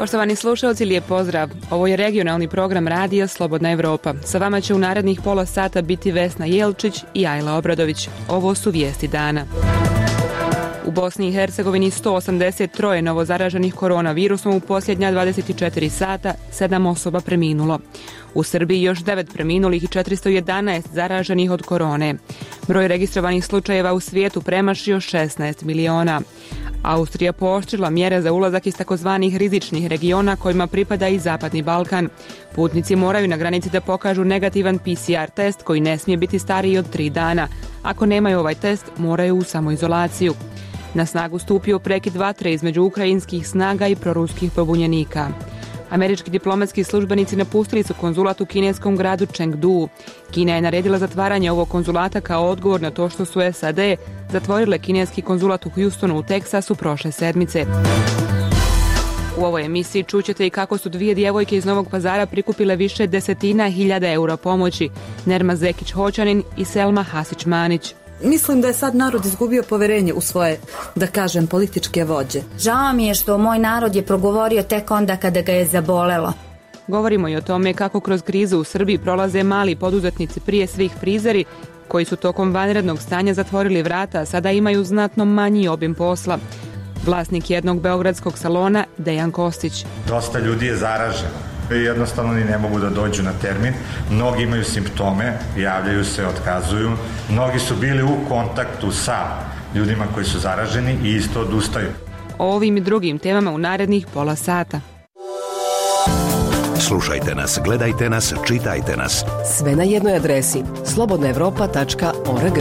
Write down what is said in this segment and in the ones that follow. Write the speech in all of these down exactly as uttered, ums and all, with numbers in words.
Poštovani slušalci, lijep pozdrav. Ovo je regionalni program radija Slobodna Evropa. Sa vama će u narednih pola sata biti Vesna Jelčić i Ajla Obradović. Ovo su vijesti dana. U Bosni i Hercegovini sto osamdeset tri novozaraženih koronavirusom u posljednja dvadeset četiri sata, sedam osoba preminulo. U Srbiji još devet preminulih i četiristo jedanaest zaraženih od korone. Broj registrovanih slučajeva u svijetu premašio šesnaest miliona. Austrija pooštrila mjere za ulazak iz takozvanih rizičnih regiona kojima pripada i Zapadni Balkan. Putnici moraju na granici da pokažu negativan P C R test koji ne smije biti stariji od tri dana. Ako nemaju ovaj test, moraju u samoizolaciju. Na snagu stupio prekid vatre između ukrajinskih snaga i proruskih pobunjenika. Američki diplomatski službenici napustili su konzulat u kineskom gradu Chengdu. Kina je naredila zatvaranje ovog konzulata kao odgovor na to što su S A D zatvorile kineski konzulat u Houstonu u Teksasu prošle sedmice. U ovoj emisiji čućete i kako su dvije djevojke iz Novog Pazara prikupile više desetina hiljada eura pomoći. Nerma Zekić-Hoćanin i Selma Hasić-Manić. Mislim da je sad narod izgubio poverenje u svoje, da kažem, političke vođe. Žao mi je što moj narod je progovorio tek onda kada ga je zabolelo. Govorimo i o tome kako kroz krizu u Srbiji prolaze mali poduzetnici, prije svih frizeri, koji su tokom vanrednog stanja zatvorili vrata, a sada imaju znatno manji obim posla. Vlasnik jednog beogradskog salona, Dejan Kostić. Dosta ljudi je zaraženo. Jednostavno ni ne mogu da dođu na termin. Mnogi imaju simptome, javljaju se, otkazuju. Mnogi su bili u kontaktu sa ljudima koji su zaraženi i isto odustaju. O ovim i drugim temama u narednih pola sata. Slušajte nas, gledajte nas, čitajte nas. Sve na jednoj adresi slobodna evropa tačka org.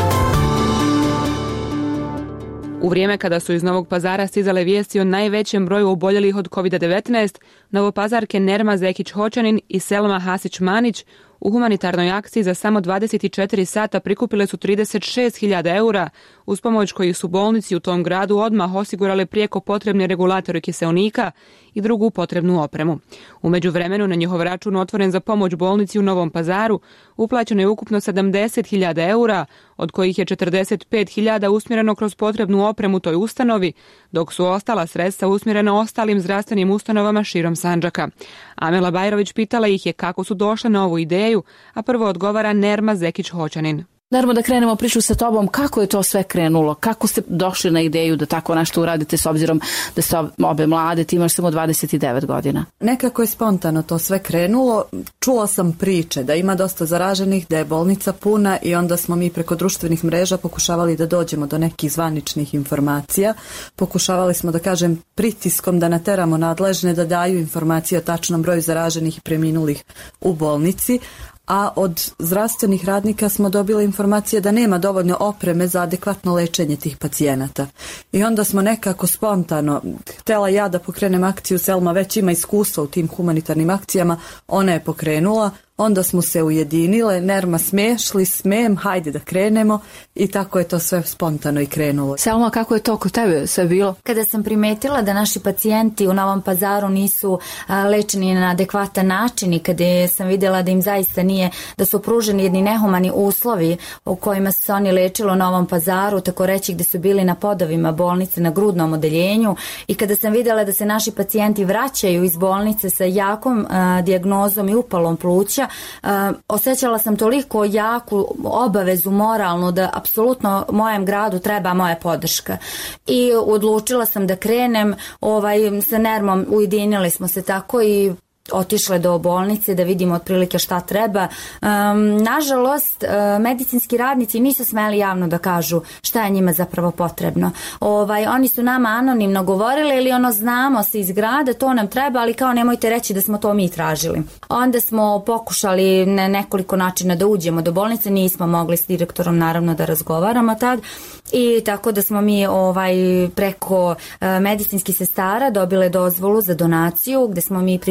U vrijeme kada su iz Novog Pazara stizale vijesti o najvećem broju oboljelih od kovid devetnaest, novopazarke Nerma Zekić-Hoćanin i Selma Hasić-Manić u humanitarnoj akciji za samo dvadeset četiri sata prikupile su trideset šest hiljada eura, uz pomoć kojih su bolnici u tom gradu odmah osigurale prijeko potrebne regulatori kiseonika i drugu potrebnu opremu. U međuvremenu na njihov račun otvoren za pomoć bolnici u Novom Pazaru uplaćeno je ukupno sedamdeset hiljada eura, od kojih je četrdeset pet hiljada usmjereno kroz potrebnu opremu toj ustanovi, dok su ostala sredstva usmjerena ostalim zdravstvenim ustanovama širom Sandžaka. Amela Bajrović pitala ih je kako su došle na ovu ideju, a prvo odgovara Nerma Zekić-Hoćanin. Naravno da krenemo priču sa tobom, kako je to sve krenulo, kako ste došli na ideju da tako nešto uradite s obzirom da ste obe mlade, ti imaš samo dvadeset devet godina. Nekako je spontano to sve krenulo, čula sam priče da ima dosta zaraženih, da je bolnica puna i onda smo mi preko društvenih mreža pokušavali da dođemo do nekih zvaničnih informacija, pokušavali smo da kažem pritiskom da nateramo nadležne da daju informacije o tačnom broju zaraženih i preminulih u bolnici, a od zdravstvenih radnika smo dobili informacije da nema dovoljno opreme za adekvatno lečenje tih pacijenata. I onda smo nekako spontano, htjela ja da pokrenem akciju, Selma već ima iskustva u tim humanitarnim akcijama, ona je pokrenula, onda smo se ujedinile, Nerma smešli, smem, hajde da krenemo i tako je to sve spontano i krenulo. Selma, kako je to kod tebe sve bilo? Kada sam primetila da naši pacijenti u Novom Pazaru nisu a, lečeni na adekvatan način i kada sam vidjela da im zaista nije, da su pruženi jedni nehumani uslovi u kojima su se oni lečili u Novom Pazaru, tako reći gdje su bili na podovima bolnice, na grudnom odeljenju, i kada sam vidjela da se naši pacijenti vraćaju iz bolnice sa jakom a, dijagnozom i upalom pluća, Uh, osjećala sam toliko jaku obavezu moralnu da apsolutno mojem gradu treba moja podrška i odlučila sam da krenem ovaj, sa Nermom, ujedinili smo se tako i otišle do bolnice da vidimo otprilike šta treba. Um, nažalost, uh, medicinski radnici nisu smeli javno da kažu šta je njima zapravo potrebno. Ovaj, oni su nama anonimno govorili ili ono znamo se iz grada, to nam treba, ali kao nemojte reći da smo to mi tražili. Onda smo pokušali na nekoliko načina da uđemo do bolnice, nismo mogli s direktorom naravno da razgovaramo tad i tako da smo mi ovaj, preko uh, medicinskih sestara dobile dozvolu za donaciju gde smo mi prikupile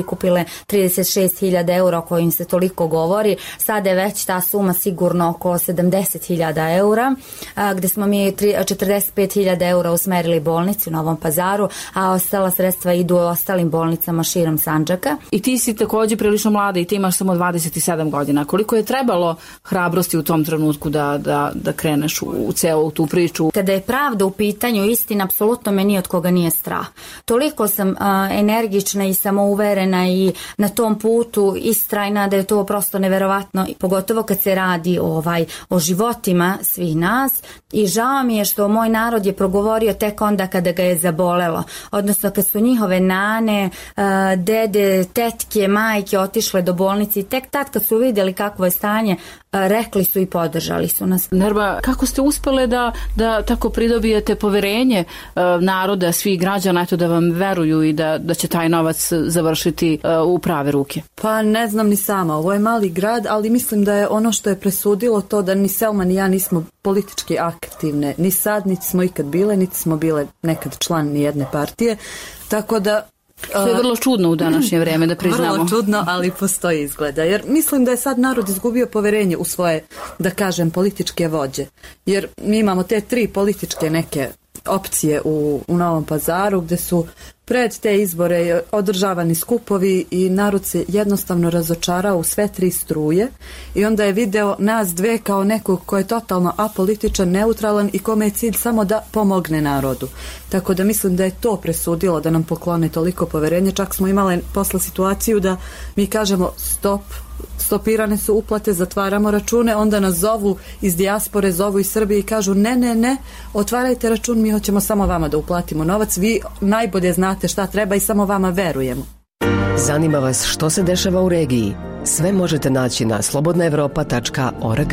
trideset šest hiljada eura o kojim se toliko govori. Sada je već ta suma sigurno oko sedamdeset hiljada eura, gde smo mi četrdeset pet hiljada eura usmerili bolnici u Novom Pazaru, a ostala sredstva idu u ostalim bolnicama širom Sandžaka. I ti si takođe prilično mlada i ti imaš samo dvadeset sedam godina. Koliko je trebalo hrabrosti u tom trenutku da, da, da kreneš u, u celu tu priču? Kada je pravda u pitanju, istina, apsolutno me ni od koga nije strah. Toliko sam a, energična i samouverena i na tom putu istrajna da je to prosto neverovatno, pogotovo kad se radi ovaj, o životima svih nas, i žao mi je što moj narod je progovorio tek onda kada ga je zabolelo, odnosno kad su njihove nane, a, dede, tetke, majke otišle do bolnice i tek tad kad su vidjeli kakvo je stanje, a, rekli su i podržali su nas. Nerba, kako ste uspele da, da tako pridobijete poverenje uh, naroda, svih građana, eto da vam veruju i da, da će taj novac završiti uh, u prave ruke? Pa ne znam ni sama, ovo je mali grad, ali mislim da je ono što je presudilo to da ni Selma ni ja nismo politički aktivne, ni sad, niti smo ikad bile, niti smo bile nekad član ni jedne partije, tako da to je vrlo čudno u današnje vreme, da priznamo. Vrlo čudno, ali postoji izgleda. Jer mislim da je sad narod izgubio poverenje u svoje, da kažem, političke vođe. Jer mi imamo te tri političke neke opcije u, u Novom Pazaru gde su pred te izbore održavani skupovi i narod se jednostavno razočarao u sve tri struje i onda je video nas dve kao nekog ko je totalno apolitičan, neutralan i kome je cilj samo da pomogne narodu. Tako da mislim da je to presudilo da nam poklone toliko poverenje. Čak smo imali posle situaciju da mi kažemo stop, stopirane su uplate, zatvaramo račune, onda nas zovu iz dijaspore, zovu iz Srbije i kažu ne, ne, ne, otvarajte račun, mi hoćemo samo vama da uplatimo novac, vi najbolje znate šta treba i samo vama verujemo. Zanima vas što se dešava u regiji? Sve možete naći na slobodna evropa tačka org.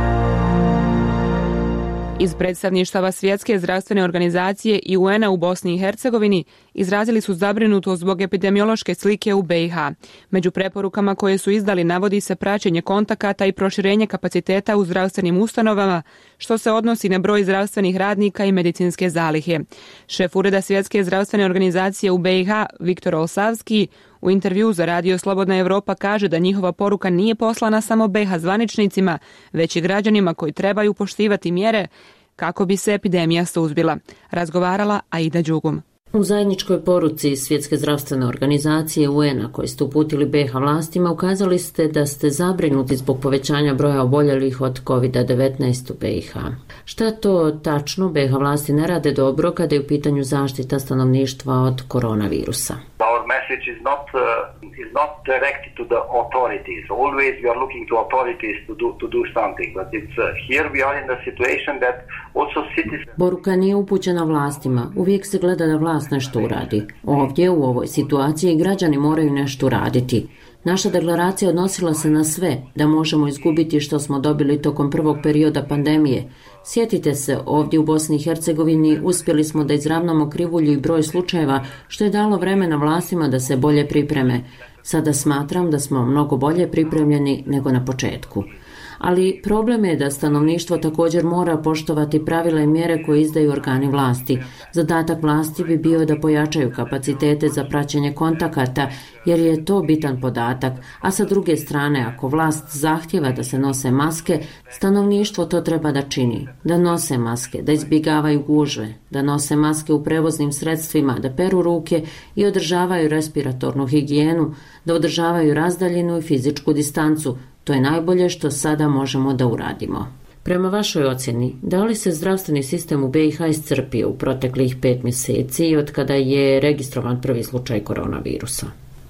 Iz predstavništava Svjetske zdravstvene organizacije i U N a u Bosni i Hercegovini izrazili su zabrinutost zbog epidemiološke slike u B i H. Među preporukama koje su izdali navodi se praćenje kontakata i proširenje kapaciteta u zdravstvenim ustanovama, što se odnosi na broj zdravstvenih radnika i medicinske zalihe. Šef Ureda Svjetske zdravstvene organizacije u B i H, Viktor Olsavski, u intervju za Radio Slobodna Evropa kaže da njihova poruka nije poslana samo B i H zvaničnicima, već i građanima koji trebaju poštivati mjere kako bi se epidemija suzbila. Razgovarala Aida Đugum. U zajedničkoj poruci Svjetske zdravstvene organizacije U N a koji ste uputili B i H vlastima ukazali ste da ste zabrinuti zbog povećanja broja oboljelih od kovid devetnaest u B i H. Šta to tačno B i H vlasti ne rade dobro kada je u pitanju zaštita stanovništva od koronavirusa? Our message is not uh, is not directed to the authorities. Always we are looking to authorities to do to do something, but it's uh, here we are in the situation that also citizens. Poruka nije upućena vlastima. Uvijek se gleda da vlast nešto uradi. Ovdje u ovoj situaciji građani moraju nešto uraditi. Naša deklaracija odnosila se na sve, da možemo izgubiti što smo dobili tokom prvog perioda pandemije. Sjetite se, ovdje u Bosni i Hercegovini uspjeli smo da izravnamo krivulju i broj slučajeva, što je dalo vremena vlastima da se bolje pripreme. Sada smatram da smo mnogo bolje pripremljeni nego na početku. Ali problem je da stanovništvo također mora poštovati pravila i mjere koje izdaju organi vlasti. Zadatak vlasti bi bio da pojačaju kapacitete za praćenje kontakata, jer je to bitan podatak, a sa druge strane, ako vlast zahtjeva da se nose maske, stanovništvo to treba da čini, da nose maske, da izbjegavaju gužve, da nose maske u prevoznim sredstvima, da peru ruke i održavaju respiratornu higijenu, da održavaju razdaljinu i fizičku distancu. To je najbolje što sada možemo da uradimo. Prema vašoj ocjeni, da li se zdravstveni sistem u B i H iscrpio u proteklih pet mjeseci od kada je registrovan prvi slučaj koronavirusa?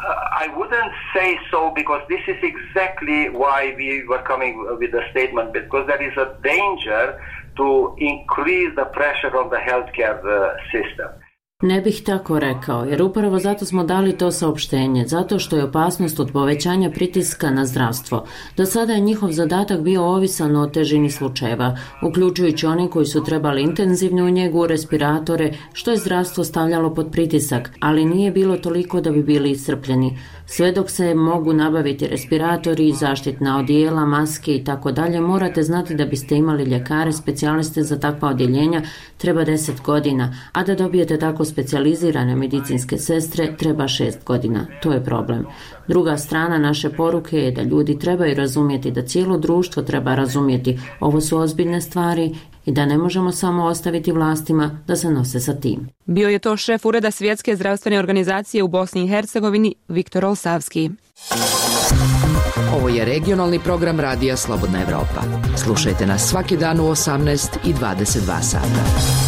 I wouldn't say so because this is exactly why we were coming with the statement, because there is a danger to increase the pressure on the healthcare system. Ne bih tako rekao, jer upravo zato smo dali to saopštenje, zato što je opasnost od povećanja pritiska na zdravstvo. Do sada je njihov zadatak bio ovisan o težini slučajeva, uključujući oni koji su trebali intenzivnu njegu, respiratore, što je zdravstvo stavljalo pod pritisak, ali nije bilo toliko da bi bili iscrpljeni. Sve dok se mogu nabaviti respiratori, zaštitna odijela, maske i tako dalje, morate znati da biste imali ljekare, specijaliste za takva odjeljenja treba deset godina, a da dobijete tako specijalizirane medicinske sestre treba šest godina. To je problem. Druga strana naše poruke je da ljudi trebaju razumjeti, da cijelo društvo treba razumjeti. Ovo su ozbiljne stvari i da ne možemo samo ostaviti vlastima da se nose sa tim. Bio je to šef Ureda Svjetske zdravstvene organizacije u Bosni i Hercegovini Viktor Olsavski. Ovo je regionalni program Radija Slobodna Evropa. Slušajte nas svaki dan u osamnaest i dvadeset dva sata.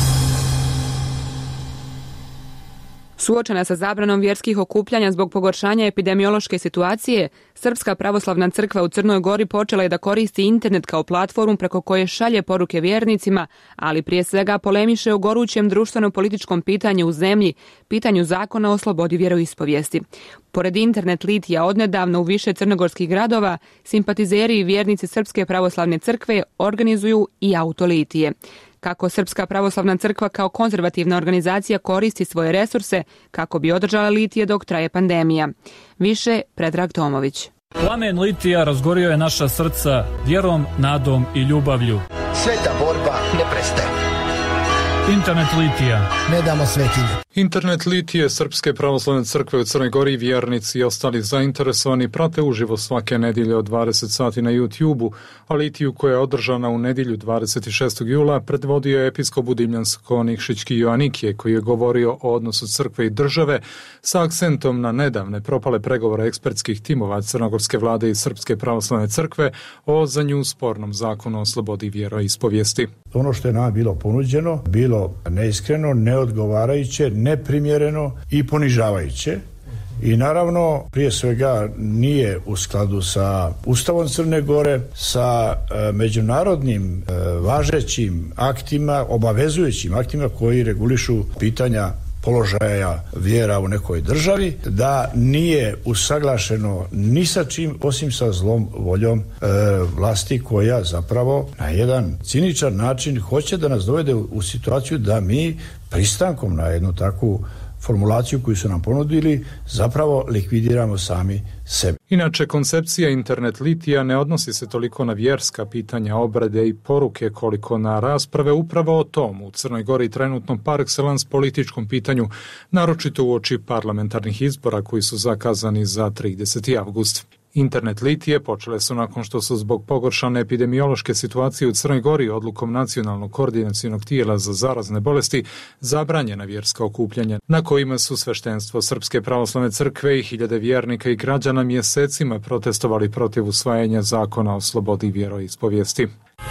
Suočena sa zabranom vjerskih okupljanja zbog pogoršanja epidemiološke situacije, Srpska pravoslavna crkva u Crnoj Gori počela je da koristi internet kao platformu preko koje šalje poruke vjernicima, ali prije svega polemiše o gorućem društveno-političkom pitanju u zemlji, pitanju zakona o slobodi vjeroispovijesti. Pored internet litija odnedavno u više crnogorskih gradova, simpatizeri i vjernici Srpske pravoslavne crkve organizuju i autolitije. Kako Srpska pravoslavna crkva kao konzervativna organizacija koristi svoje resurse kako bi održala litije dok traje pandemija. Više Predrag Tomović. Plamen litija razgorio je naša srca vjerom, nadom i ljubavlju. Sveta borba ne prestaje. Internet litija. Ne damo svetinje. Internet litije Srpske pravoslavne crkve u Crnoj Gori, vjernici i ostali zainteresovani prate uživo svake nedjelje od dvadeset sati na YouTubeu, a litiju koja je održana u nedjelju dvadeset šestog jula predvodio je episkop Budimljansko-Nikšićki Joanikije, koji je govorio o odnosu crkve i države sa akcentom na nedavne propale pregovore ekspertskih timova crnogorske vlade i Srpske pravoslavne crkve o za nju spornom zakonu o slobodi vjeroispovijesti. Ono što je nama bilo ponuđeno, bilo neiskreno, neodgovarajuće, neprimjereno i ponižavajuće. I naravno, prije svega nije u skladu sa Ustavom Crne Gore, sa e, međunarodnim e, važećim aktima, obavezujućim aktima koji regulišu pitanja položaja vjera u nekoj državi, da nije usaglašeno ni sa čim osim sa zlom voljom e, vlasti koja zapravo na jedan ciničan način hoće da nas dovede u, u situaciju da mi pristankom na jednu takvu formulaciju koju su nam ponudili zapravo likvidiramo sami sebe. Inače, koncepcija internet litija ne odnosi se toliko na vjerska pitanja, obrade i poruke koliko na rasprave upravo o tom u Crnoj Gori trenutno par excellence političkom pitanju, naročito uoči parlamentarnih izbora koji su zakazani za trideseti avgust. Internet litije počele su nakon što su zbog pogoršane epidemiološke situacije u Crnoj Gori odlukom Nacionalnog koordinacionog tijela za zarazne bolesti zabranjena vjerska okupljanja, na kojima su sveštenstvo Srpske pravoslavne crkve i hiljade vjernika i građana mjesecima protestovali protiv usvajanja zakona o slobodi vjeroispovijesti.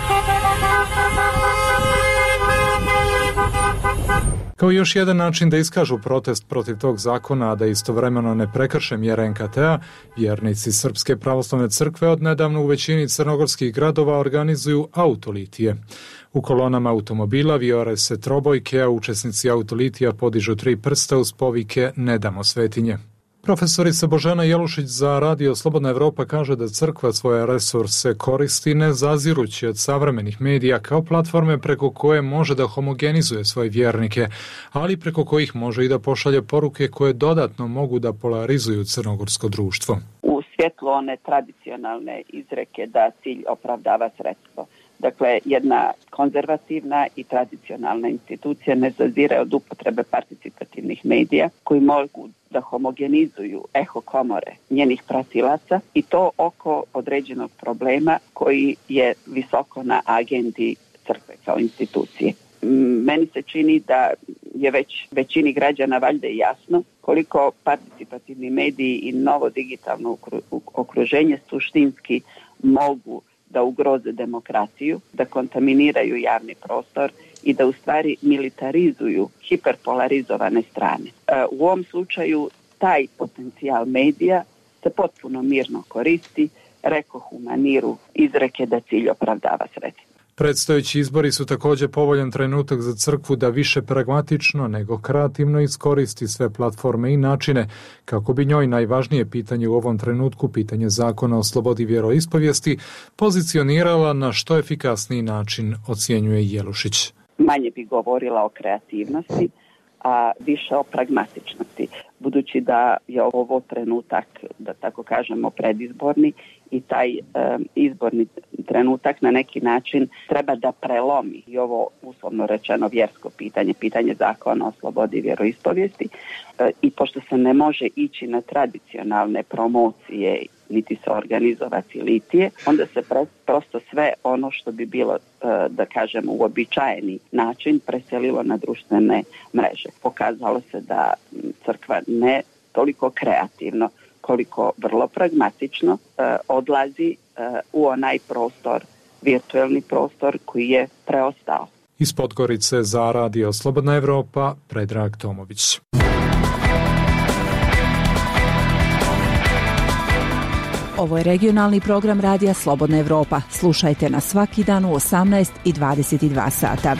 Kao još jedan način da iskažu protest protiv tog zakona, a da istovremeno ne prekrše mjere en ka te a, vjernici Srpske pravoslavne crkve odnedavno u većini crnogorskih gradova organizuju autolitije. U kolonama automobila vijore se trobojke, a učesnici autolitija podižu tri prsta uz povike "Ne damo svetinje". Profesorica Božena Jelušić za Radio Slobodna Evropa kaže da crkva svoje resurse koristi ne zazirući od savremenih medija kao platforme preko koje može da homogenizuje svoje vjernike, ali preko kojih može i da pošalje poruke koje dodatno mogu da polarizuju crnogorsko društvo. U svjetlu one tradicionalne izreke da cilj opravdava sredstvo. Dakle, jedna konzervativna i tradicionalna institucija ne zazire od upotrebe participativnih medija koji mogu da homogenizuju eho komore njenih pratilaca i to oko određenog problema koji je visoko na agendi crkve kao institucije. Meni se čini da je već većini građana valjda jasno koliko participativni mediji i novo digitalno okruženje suštinski mogu da ugroze demokraciju, da kontaminiraju javni prostor i da u stvari militarizuju hiperpolarizovane strane. U ovom slučaju taj potencijal medija se potpuno mirno koristi, rekoh u maniru izreke da cilj opravdava sredstvo. Predstojeći izbori su također povoljan trenutak za crkvu da više pragmatično nego kreativno iskoristi sve platforme i načine kako bi njoj najvažnije pitanje u ovom trenutku, pitanje zakona o slobodi vjeroispovijesti, pozicionirala na što efikasniji način, ocjenjuje Jelušić. Manje bi govorila o kreativnosti, a više o pragmatičnosti. Budući da je ovo trenutak, da tako kažemo, predizborni i taj um, izborni trenutak na neki način treba da prelomi i ovo uslovno rečeno vjersko pitanje, pitanje zakona o slobodi vjeroispovijesti e, i pošto se ne može ići na tradicionalne promocije niti se organizovati litije, onda se pre, prosto sve ono što bi bilo, e, da kažemo, uobičajeni način preselilo na društvene mreže. Pokazalo se da crkva ne toliko kreativno koliko vrlo pragmatično e, odlazi e, u onaj prostor, virtuelni prostor koji je preostao. Iz Podgorice za Radio Slobodna Evropa, Predrag Tomović. Ovo je regionalni program Radija Slobodna Evropa. Slušajte nas svaki dan u osamnaest i dvadeset dva sata.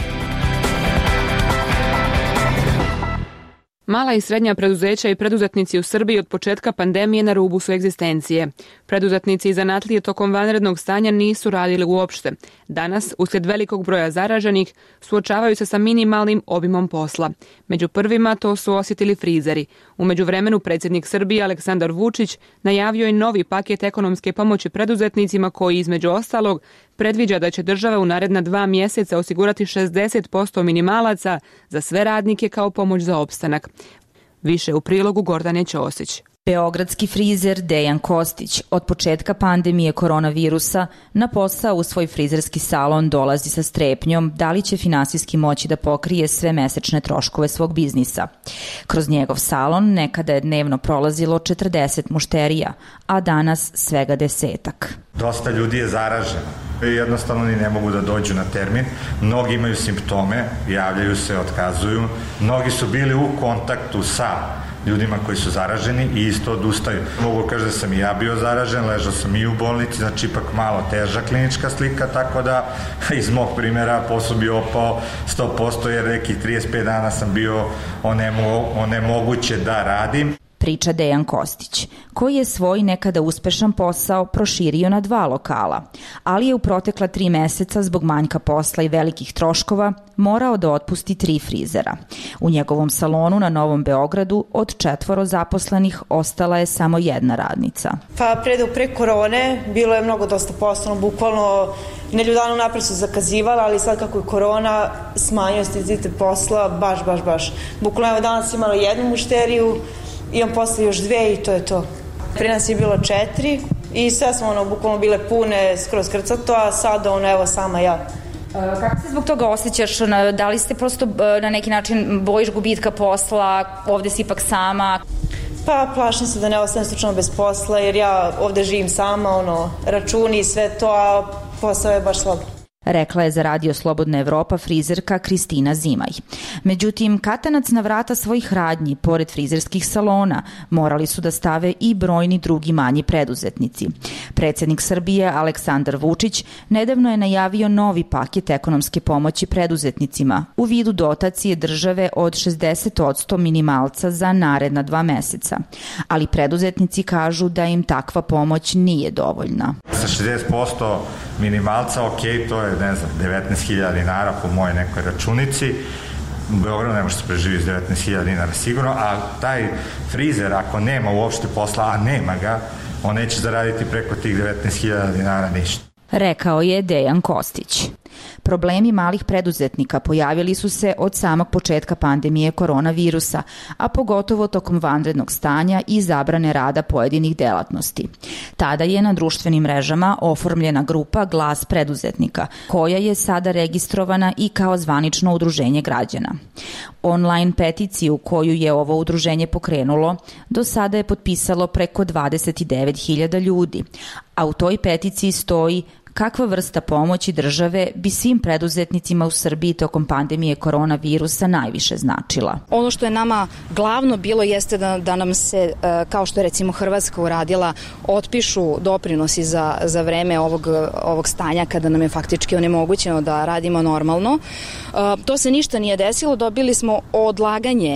Mala i srednja preduzeća i preduzetnici u Srbiji od početka pandemije na rubu su egzistencije. Preduzetnici i zanatlije tokom vanrednog stanja nisu radili uopšte. Danas, uslijed velikog broja zaraženih, suočavaju se sa minimalnim obimom posla. Među prvima to su osjetili frizeri. U međuvremenu predsjednik Srbije Aleksandar Vučić najavio je novi paket ekonomske pomoći preduzetnicima koji, između ostalog, predviđa da će država u naredna dva mjeseca osigurati šezdeset posto minimalaca za sve radnike kao pomoć za opstanak. Više u prilogu Gordane Ćosić. Beogradski frizer Dejan Kostić od početka pandemije koronavirusa na posao u svoj frizerski salon dolazi sa strepnjom da li će finansijski moći da pokrije sve mesečne troškove svog biznisa. Kroz njegov salon nekada je dnevno prolazilo četrdeset mušterija, a danas svega desetak. Dosta ljudi je zaraženo. Jednostavno ni ne mogu da dođu na termin. Mnogi imaju simptome, javljaju se, otkazuju. Mnogi su bili u kontaktu sa ljudima koji su zaraženi i isto odustaju. Mogu kaži da sam i ja bio zaražen, ležao sam i u bolnici, znači ipak malo teža klinička slika, tako da iz mog primjera posao bi opao sto posto jer nekih trideset pet dana sam bio onemo, onemoguće da radim. Priča Dejan Kostić, koji je svoj nekada uspešan posao proširio na dva lokala, ali je u protekla tri meseca zbog manjka posla i velikih troškova morao da otpusti tri frizera. U njegovom salonu na Novom Beogradu od četvoro zaposlenih ostala je samo jedna radnica. Pa pre, pre korone bilo je mnogo dosta posla, bukvalno nedelju dana napred su zakazivala, ali sad kako je korona smanjio intenzitet posla, baš, baš, baš. Bukvalno evo danas imala jednu mušteriju, imam posle još dve i to je to. Pre nas je bilo četiri i sve smo ono, bukvalno bile pune, skroz krcato, a sada ono, evo sama ja. Kako se zbog toga osjećaš? Da li ste prosto na neki način bojiš gubitka posla, ovde si ipak sama? Pa plašim se da ne ostanem slučajno bez posla jer ja ovde živim sama, ono, računi i sve to, a posao je baš slab. Rekla je za Radio Slobodna Evropa frizerka Kristina Zimaj. Međutim, katanac na vrata svojih radnji, pored frizerskih salona, morali su da stave i brojni drugi manji preduzetnici. Predsjednik Srbije Aleksandar Vučić nedavno je najavio novi paket ekonomske pomoći preduzetnicima u vidu dotacije države od šezdeset posto minimalca za naredna dva meseca. Ali preduzetnici kažu da im takva pomoć nije dovoljna. Sa šezdeset posto minimalca, ok, to je, ne znam, devetnaest hiljada dinara po moje nekoj računici. U Beogradu ne može se preživiti s devetnaest hiljada dinara sigurno, a taj frizer ako nema uopšte posla, a nema ga, on neće zaraditi preko tih devetnaest hiljada dinara ništa. Rekao je Dejan Kostić. Problemi malih preduzetnika pojavili su se od samog početka pandemije koronavirusa, a pogotovo tokom vanrednog stanja i zabrane rada pojedinih delatnosti. Tada je na društvenim mrežama oformljena grupa Glas preduzetnika, koja je sada registrovana i kao zvanično udruženje građana. Online peticiju koju je ovo udruženje pokrenulo do sada je potpisalo preko dvadeset devet hiljada ljudi, a u toj peticiji stoji kakva vrsta pomoći države bi svim preduzetnicima u Srbiji tokom pandemije koronavirusa najviše značila. Ono što je nama glavno bilo jeste da, da nam se, kao što je recimo Hrvatska uradila, otpišu doprinosi za, za vreme ovog, ovog stanja kada nam je faktički onemogućeno da radimo normalno. To se ništa nije desilo, dobili smo odlaganje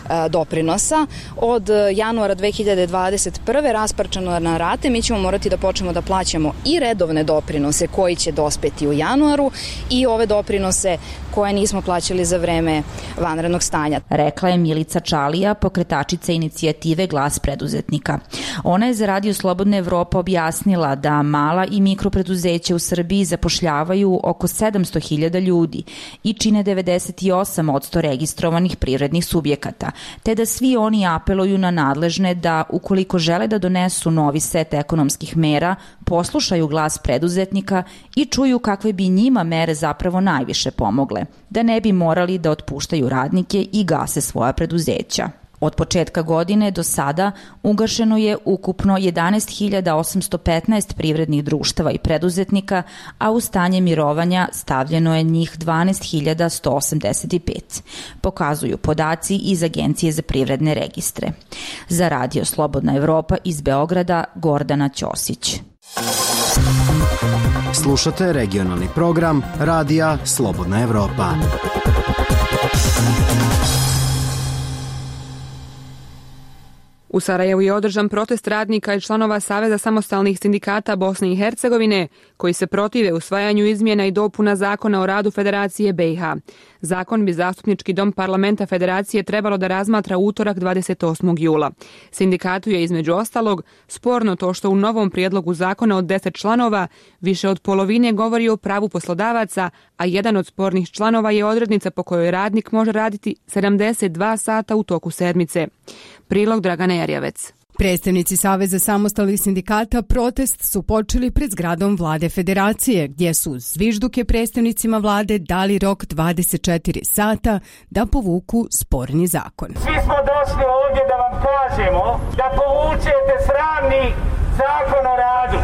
doprinosa. Od januara dve hiljade dvadeset prve rasparčano na rate, mi ćemo morati da počnemo da plaćamo i redovne doprinose koji će dospeti u januaru i ove doprinose koje nismo plaćali za vreme vanrednog stanja. Rekla je Milica Čalija, pokretačica inicijative Glas preduzetnika. Ona je za Radio Slobodna Evropa objasnila da mala i mikropreduzeća u Srbiji zapošljavaju oko sedamsto hiljada ljudi i čine devedeset osam posto registrovanih privrednih subjekata, te da svi oni apeluju na nadležne da, ukoliko žele da donesu novi set ekonomskih mera, poslušaju glas preduzetnika i čuju kakve bi njima mere zapravo najviše pomogle, da ne bi morali da otpuštaju radnike i gase svoja preduzeća. Od početka godine do sada ugašeno je ukupno jedanaest hiljada osamsto petnaest privrednih društava i preduzetnika, a u stanje mirovanja stavljeno je njih dvanaest hiljada sto osamdeset pet. Pokazuju podaci iz Agencije za privredne registre. Za Radio Slobodna Evropa iz Beograda, Gordana Ćosić. Slušate regionalni program Radija Slobodna Evropa. U Sarajevu je održan protest radnika i članova Saveza samostalnih sindikata Bosne i Hercegovine koji se protive usvajanju izmjena i dopuna Zakona o radu Federacije B i H. Zakon bi Zastupnički dom parlamenta Federacije trebalo da razmatra utorak dvadeset osmog jula. Sindikatu je između ostalog sporno to što u novom prijedlogu zakona od deset članova više od polovine govori o pravu poslodavaca, a jedan od spornih članova je odrednica po kojoj radnik može raditi sedamdeset dva sata u toku sedmice. Prilog Dragana Jarjavec. Predstavnici Saveza samostalnih sindikata protest su počeli pred zgradom Vlade Federacije, gdje su zvižduke predstavnicima vlade dali rok dvadeset četiri sata da povuku sporni zakon. Svi smo došli ovdje da vam kažemo da povučete sramni zakon o radu.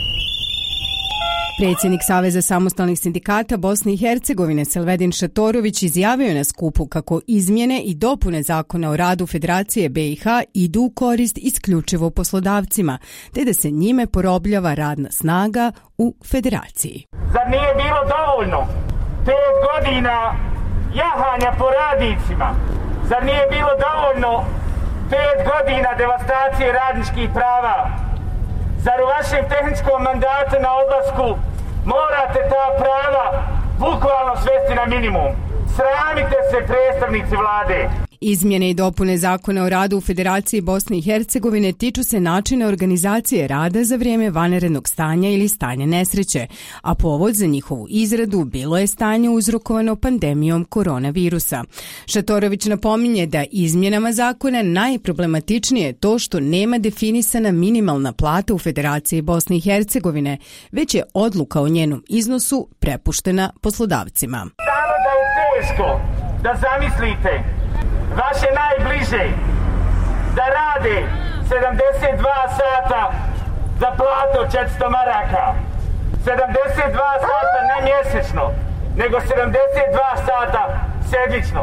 Predsjednik Saveza samostalnih sindikata Bosne i Hercegovine Selvedin Šatorović izjavio je na skupu kako izmjene i dopune Zakona o radu Federacije B i H idu u korist isključivo poslodavcima, te da se njime porobljava radna snaga u Federaciji. Zar nije bilo dovoljno pet godina jahanja po radnicima? Zar nije bilo dovoljno pet godina devastacije radničkih prava? Zar u vašem tehničkom mandatu na odlasku morate ta prava bukvalno svesti na minimum? Sramite se, predstavnici vlade! Izmjene i dopune Zakona o radu u Federaciji Bosne i Hercegovine tiču se načina organizacije rada za vrijeme vanrednog stanja ili stanja nesreće, a povod za njihovu izradu bilo je stanje uzrokovano pandemijom koronavirusa. Šatorović napominje da izmjenama zakona najproblematičnije je to što nema definisana minimalna plata u Federaciji Bosne i Hercegovine, već je odluka o njenom iznosu prepuštena poslodavcima. Samo da je teško da zamislite vaše najbliže da rade sedamdeset dva sata za platu od četiristo maraka. sedamdeset dva sata ne mjesečno, nego sedamdeset dva sata sedmično.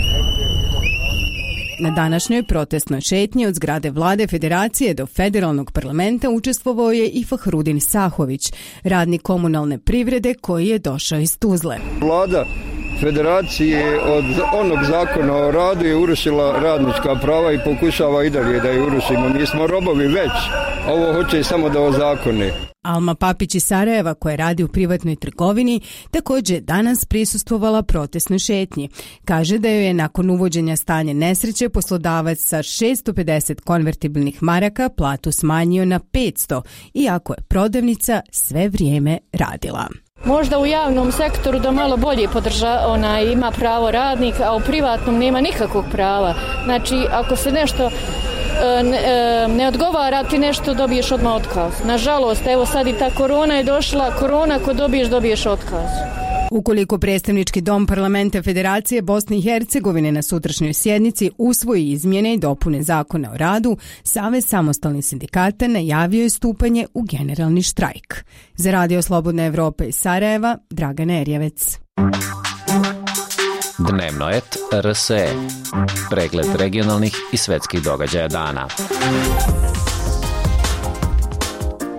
Na današnjoj protestnoj šetnji od zgrade Vlade Federacije do Federalnog parlamenta učestvovao je i Fahrudin Sahović, radnik komunalne privrede koji je došao iz Tuzle. Vlada Federacije od onog zakona o radu je urušila radnička prava i pokušava i dalje da je urušimo. Mi smo robovi već, ovo hoće samo da ozakone. Alma Papić iz Sarajeva, koja radi u privatnoj trgovini, također danas prisustvovala protestnoj šetnji. Kaže da joj je nakon uvođenja stanja nesreće poslodavac sa šesto pedeset konvertibilnih maraka platu smanjio na petsto, iako je prodavnica sve vrijeme radila. Možda u javnom sektoru da malo bolje podrža, ona ima pravo radnik, a u privatnom nema nikakvog prava. Znači, ako se nešto ne, ne odgovara, ti nešto dobiješ odmah otkaz. Nažalost, evo sad i ta korona je došla, korona ko dobiješ, dobiješ otkaz. Ukoliko predstavnički dom parlamenta Federacije Bosne i Hercegovine na sutrašnjoj sjednici usvoji izmjene i dopune Zakona o radu, Savez samostalnih sindikata najavio je stupanje u generalni štrajk. Za Radio Slobodna Evropa iz Sarajeva, Dragana Erjavec. Dnevno et R S E. Pregled regionalnih i svetskih događaja dana.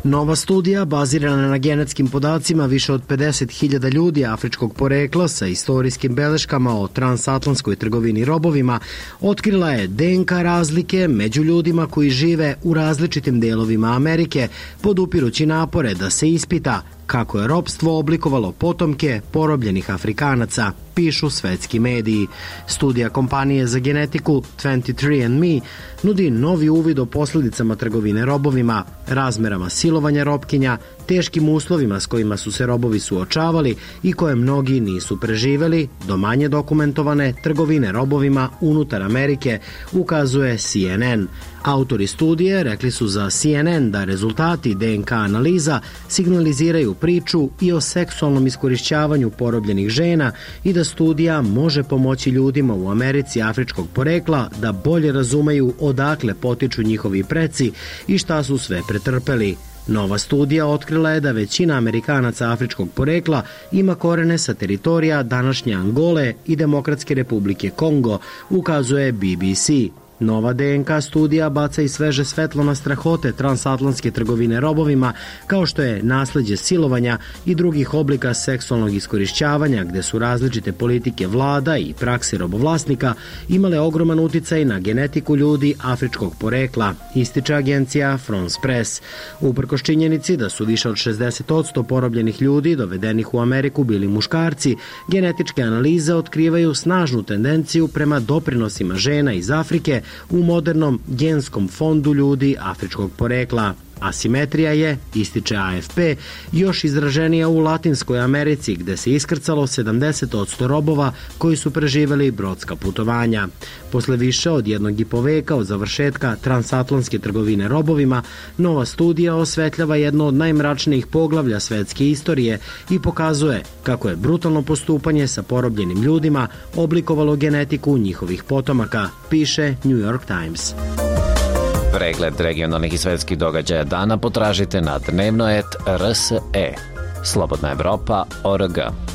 Nova studija, bazirana na genetskim podacima više od pedeset hiljada ljudi afričkog porekla sa istorijskim beleškama o transatlantskoj trgovini robovima, otkrila je D N K razlike među ljudima koji žive u različitim delovima Amerike, podupirući napore da se ispita kako je ropstvo oblikovalo potomke porobljenih Afrikanaca, pišu svetski mediji. Studija kompanije za genetiku dvadeset tri and me nudi novi uvid o posljedicama trgovine robovima, razmerama silovanja robkinja, teškim uslovima s kojima su se robovi suočavali i koje mnogi nisu preživeli, do manje dokumentovane trgovine robovima unutar Amerike, ukazuje C N N. Autori studije rekli su za C N N da rezultati D N K analiza signaliziraju priču i o seksualnom iskorišćavanju porobljenih žena i da studija može pomoći ljudima u Americi afričkog porekla da bolje razumeju odakle potiču njihovi preci i šta su sve pretrpeli. Nova studija otkrila je da većina Amerikanaca afričkog porekla ima korene sa teritorija današnje Angole i Demokratske republike Kongo, ukazuje B B C. Nova D N K studija baca i sveže svetlo na strahote transatlantske trgovine robovima, kao što je nasleđe silovanja i drugih oblika seksualnog iskorišćavanja, gde su različite politike vlada i prakse robovlasnika imale ogroman uticaj na genetiku ljudi afričkog porekla, ističe agencija France Press. Uprkos činjenici da su više od šezdeset posto porobljenih ljudi dovedenih u Ameriku bili muškarci, genetičke analize otkrivaju snažnu tendenciju prema doprinosima žena iz Afrike u modernom genskom fondu ljudi afričkog porekla. Asimetrija je, ističe A F P, još izraženija u Latinskoj Americi, gde se iskrcalo sedamdeset posto robova koji su preživeli brodska putovanja. Posle više od jednog i po veka od završetka transatlantske trgovine robovima, nova studija osvetljava jedno od najmračnijih poglavlja svetske istorije i pokazuje kako je brutalno postupanje sa porobljenim ljudima oblikovalo genetiku njihovih potomaka, piše New York Times. Pregled regionalnih i svetskih događaja dana potražite na dnevno et R S E. Slobodna Evropa tačka org.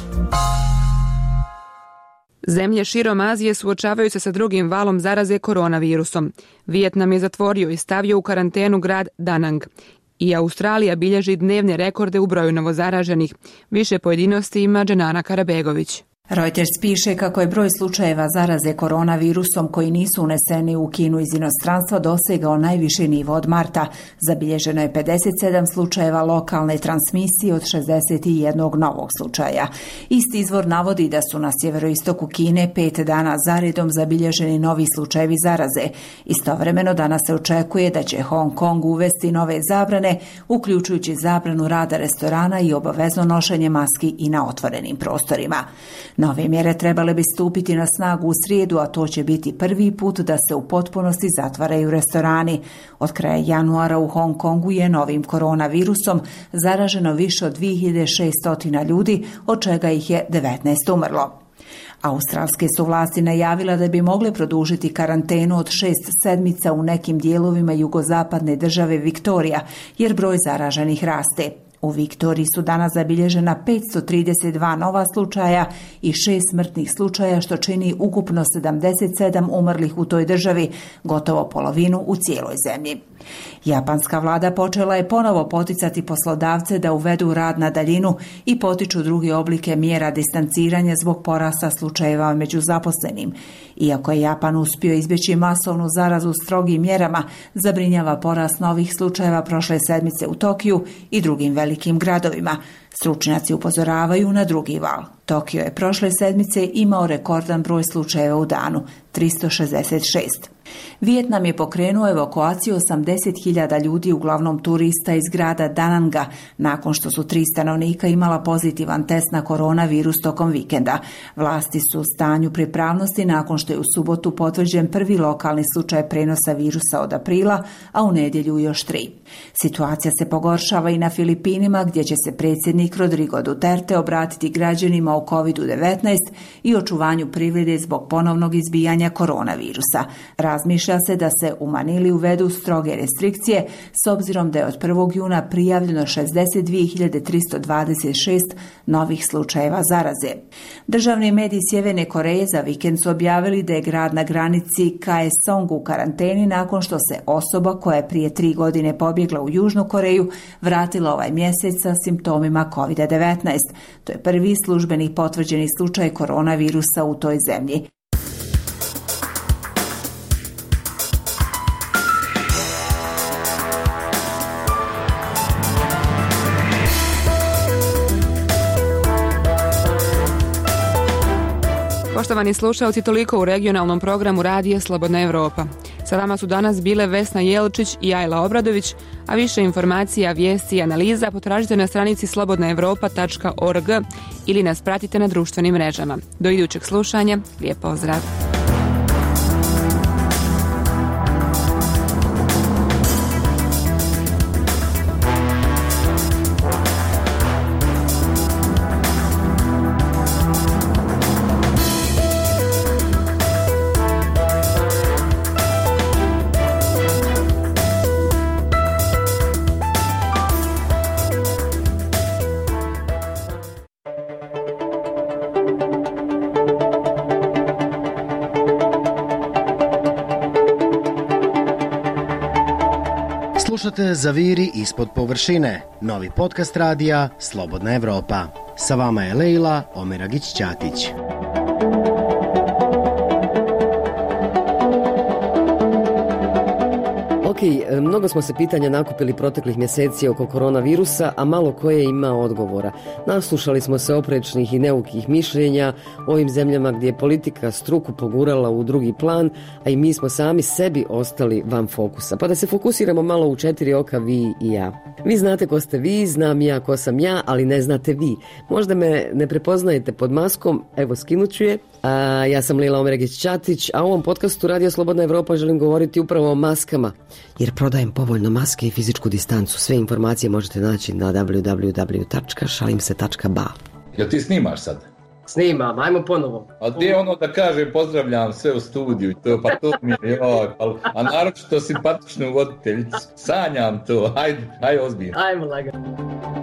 Zemlje širom Azije suočavaju se sa drugim valom zaraze koronavirusom. Vijetnam je zatvorio i stavio u karantenu grad Da Nang. I Australija bilježi dnevne rekorde u broju novozaraženih. Više pojedinosti ima Dženana Karabegović. Reuters piše kako je broj slučajeva zaraze koronavirusom koji nisu uneseni u Kinu iz inostranstva dosegao najviši nivo od marta. Zabilježeno je pedeset sedam slučajeva lokalne transmisije od šezdeset jednog novog slučaja. Isti izvor navodi da su na sjeveroistoku Kine pet dana zaredom zabilježeni novi slučajevi zaraze. Istovremeno danas se očekuje da će Hong Kong uvesti nove zabrane, uključujući zabranu rada restorana i obavezno nošenje maski i na otvorenim prostorima. Nove mjere trebale bi stupiti na snagu u srijedu, a to će biti prvi put da se u potpunosti zatvaraju restorani. Od kraja januara u Hong Kongu je novim koronavirusom zaraženo više od dvije hiljade šesto ljudi, od čega ih je devetnaest umrlo. Australske su vlasti najavila da bi mogle produžiti karantenu od šest sedmica u nekim dijelovima jugozapadne države Viktorija, jer broj zaraženih raste. U Viktoriji su danas zabilježena petsto trideset dva nova slučaja i šest smrtnih slučaja, što čini ukupno sedamdeset sedam umrlih u toj državi, gotovo polovinu u cijeloj zemlji. Japanska vlada počela je ponovo poticati poslodavce da uvedu rad na daljinu i potiču druge oblike mjera distanciranja zbog porasta slučajeva među zaposlenim. Iako je Japan uspio izbjeći masovnu zarazu strogim mjerama, zabrinjava porast novih slučajeva prošle sedmice u Tokiju i drugim velikim gradovima. Stručnjaci upozoravaju na drugi val. Tokio je prošle sedmice imao rekordan broj slučajeva u danu, tristo šezdeset šest. Vijetnam je pokrenuo evakuaciju osamdeset hiljada ljudi, uglavnom turista iz grada Da Nanga, nakon što su tri stanovnika imala pozitivan test na koronavirus tokom vikenda. Vlasti su u stanju pripravnosti nakon što je u subotu potvrđen prvi lokalni slučaj prenosa virusa od aprila, a u nedjelju još tri. Situacija se pogoršava i na Filipinima, gdje će se predsjednik Rodrigo Duterte obratiti građanima o kovid devetnaest i očuvanju privrede zbog ponovnog izbijanja koronavirusa. razmišlja se da se u Manili uvedu stroge restrikcije s obzirom da je od prvog juna prijavljeno šezdeset dvije hiljade tristo dvadeset šest novih slučajeva zaraze. Državni mediji Sjeverne Koreje za vikend su objavili da je grad na granici Kaesong u karanteni nakon što se osoba koja je prije tri godine pobjegla u Južnu Koreju vratila ovaj mjesec sa simptomima kovid devetnaest. To je prvi službeni potvrđeni slučaj koronavirusa u toj zemlji. Poštovani slušalci, toliko u regionalnom programu Radija Slobodna Evropa. Sa vama su danas bile Vesna Jelčić i Ajla Obradović, a više informacija, vijesti i analiza potražite na stranici slobodna evropa tačka org ili nas pratite na društvenim mrežama. Do idućeg slušanja, lijep pozdrav! Slušate Zaviri ispod površine, novi podcast radija Slobodna Evropa. Sa vama je Lejla Omeragić-Ćatić. Ok, mnogo smo se pitanja nakupili proteklih mjeseci oko koronavirusa, a malo koje ima odgovora. Naslušali smo se oprečnih i neukih mišljenja o ovim zemljama gdje je politika struku pogurala u drugi plan, a i mi smo sami sebi ostali van fokusa. Pa da se fokusiramo malo u četiri oka, vi i ja. Vi znate ko ste vi, znam ja ko sam ja, ali ne znate vi. Možda me ne prepoznajete pod maskom, evo skinut ću je. A, ja sam Lejla Omeragić-Ćatić, a u ovom podcastu Radio Slobodna Evropa želim govoriti upravo o maskama, jer prodajem povoljno maske i fizičku distancu. Sve informacije možete naći na w w w tačka šalim se tačka b a. Jel ti snimaš sad? Snimam, ajmo ponovo. A gdje je ono da kažem pozdravljam sve u studiju i to, pa to mi je, joj, pa, a naročito simpatičnu voditeljicu. Sanjam to, hajde, hajde ozbiljno. Ajmo lagano.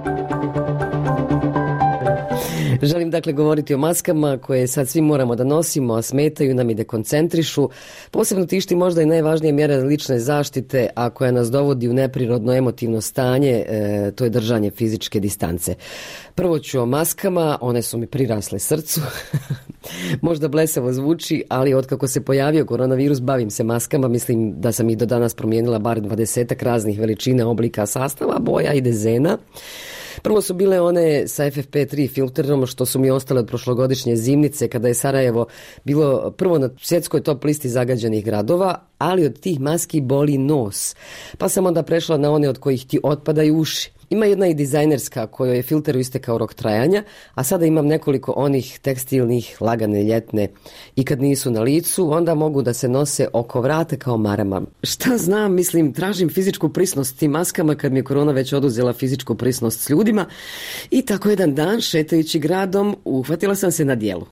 Želim dakle govoriti o maskama koje sad svi moramo da nosimo, a smetaju nam i dekoncentrišu. Posebno tišti možda i najvažnija mjera lične zaštite, a koja nas dovodi u neprirodno emotivno stanje, e, to je držanje fizičke distance. Prvo ću o maskama, one su mi prirasle srcu. Možda blesavo zvuči, ali otkako se pojavio koronavirus bavim se maskama, mislim da sam ih do danas promijenila bar dvadesetak raznih veličina, oblika, sastava, boja i dezena. Prvo su bile one sa F F P tri filterom, što su mi ostale od prošlogodišnje zimnice, kada je Sarajevo bilo prvo na svjetskoj top listi zagađenih gradova, ali od tih maski boli nos. Pa sam onda prešla na one od kojih ti otpadaju uši. Ima jedna i dizajnerska kojoj je filteru istekao rok trajanja, a sada imam nekoliko onih tekstilnih, lagane, ljetne. I kad nisu na licu, onda mogu da se nose oko vrata kao marama. Šta znam, mislim, tražim fizičku prisnost tim maskama kad mi je korona već oduzela fizičku prisnost s ljudima. I tako jedan dan, šetajući gradom, uhvatila sam se na dijelu.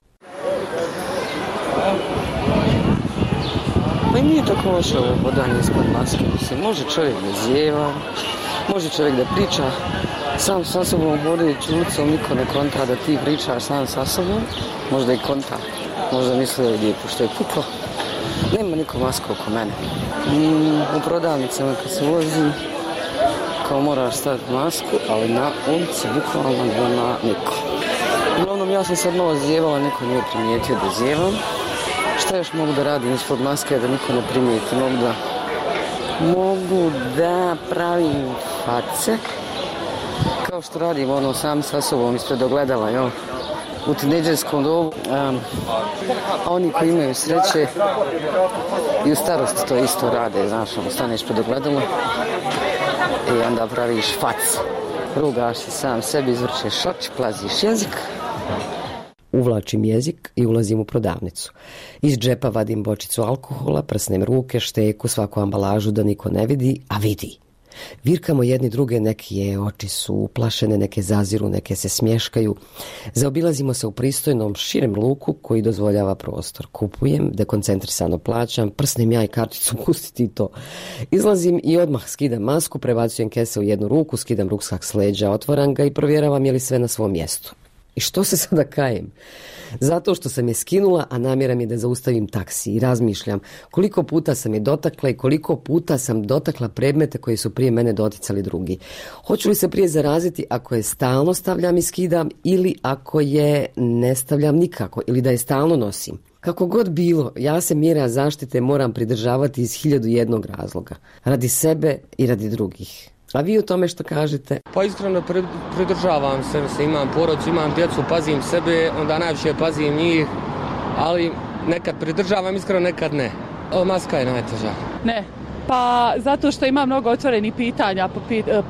Pa i nije tako loše ovo hodanje ispod maske. Mislim, može čovjek da zjeva, može čovjek da priča sam sa sobom, hodajući ulicom, niko ne konta da ti pričaš sam sa sobom. Možda i konta, možda misle ovdje pošto je puklo. Nema niko maska oko mene. Mm, u prodavnicama kad se vozi, kao moraš staviti masku, ali na ulici bukvalno nema niko. Uglavnom ja sam sad malo zjevala, niko nije primijetio da zjevam. Šta još mogu da radim ispod maske da niko ne primijeti? Mogu da, mogu da pravim face, kao što radim ono sam sa sobom ispred ogledala, jel? U tinejdžerskom dobu. Um, a oni koji imaju sreće i u starosti to isto rade, znaš, ono, staneš pred ogledalo i onda praviš face. Rugaš se sam sebi, izvrćeš oči, plaziš jezik. Uvlačim jezik i ulazim u prodavnicu. Iz džepa vadim bočicu alkohola, prsnem ruke, šteku, svaku ambalažu da niko ne vidi, a vidi. Virkamo jedni druge, neke oči su uplašene, neke zaziru, neke se smješkaju. Zaobilazimo se u pristojnom, širem luku koji dozvoljava prostor. Kupujem, dekoncentrisano plaćam, prsnem ja i karticu, pustiti to. Izlazim i odmah skidam masku, prebacujem kese u jednu ruku, skidam ruksak s leđa, otvaram ga i provjeravam je li sve na svom mjestu. I što se sada kajem? Zato što sam je skinula, a namjera mi je da zaustavim taksi i razmišljam koliko puta sam je dotakla i koliko puta sam dotakla predmete koji su prije mene doticali drugi. Hoću li se prije zaraziti ako je stalno stavljam i skidam ili ako je ne stavljam nikako ili da je stalno nosim? Kako god bilo, ja se mjera zaštite moram pridržavati iz hiljadu jednog razloga. Radi sebe i radi drugih. A vi o tome što kažete? Pa iskreno pridržavam se, mislim, imam porodicu, imam djecu, pazim sebe, onda najviše pazim njih, ali nekad pridržavam, iskreno nekad ne. O, maska je najteža. Ne, pa zato što ima mnogo otvorenih pitanja po,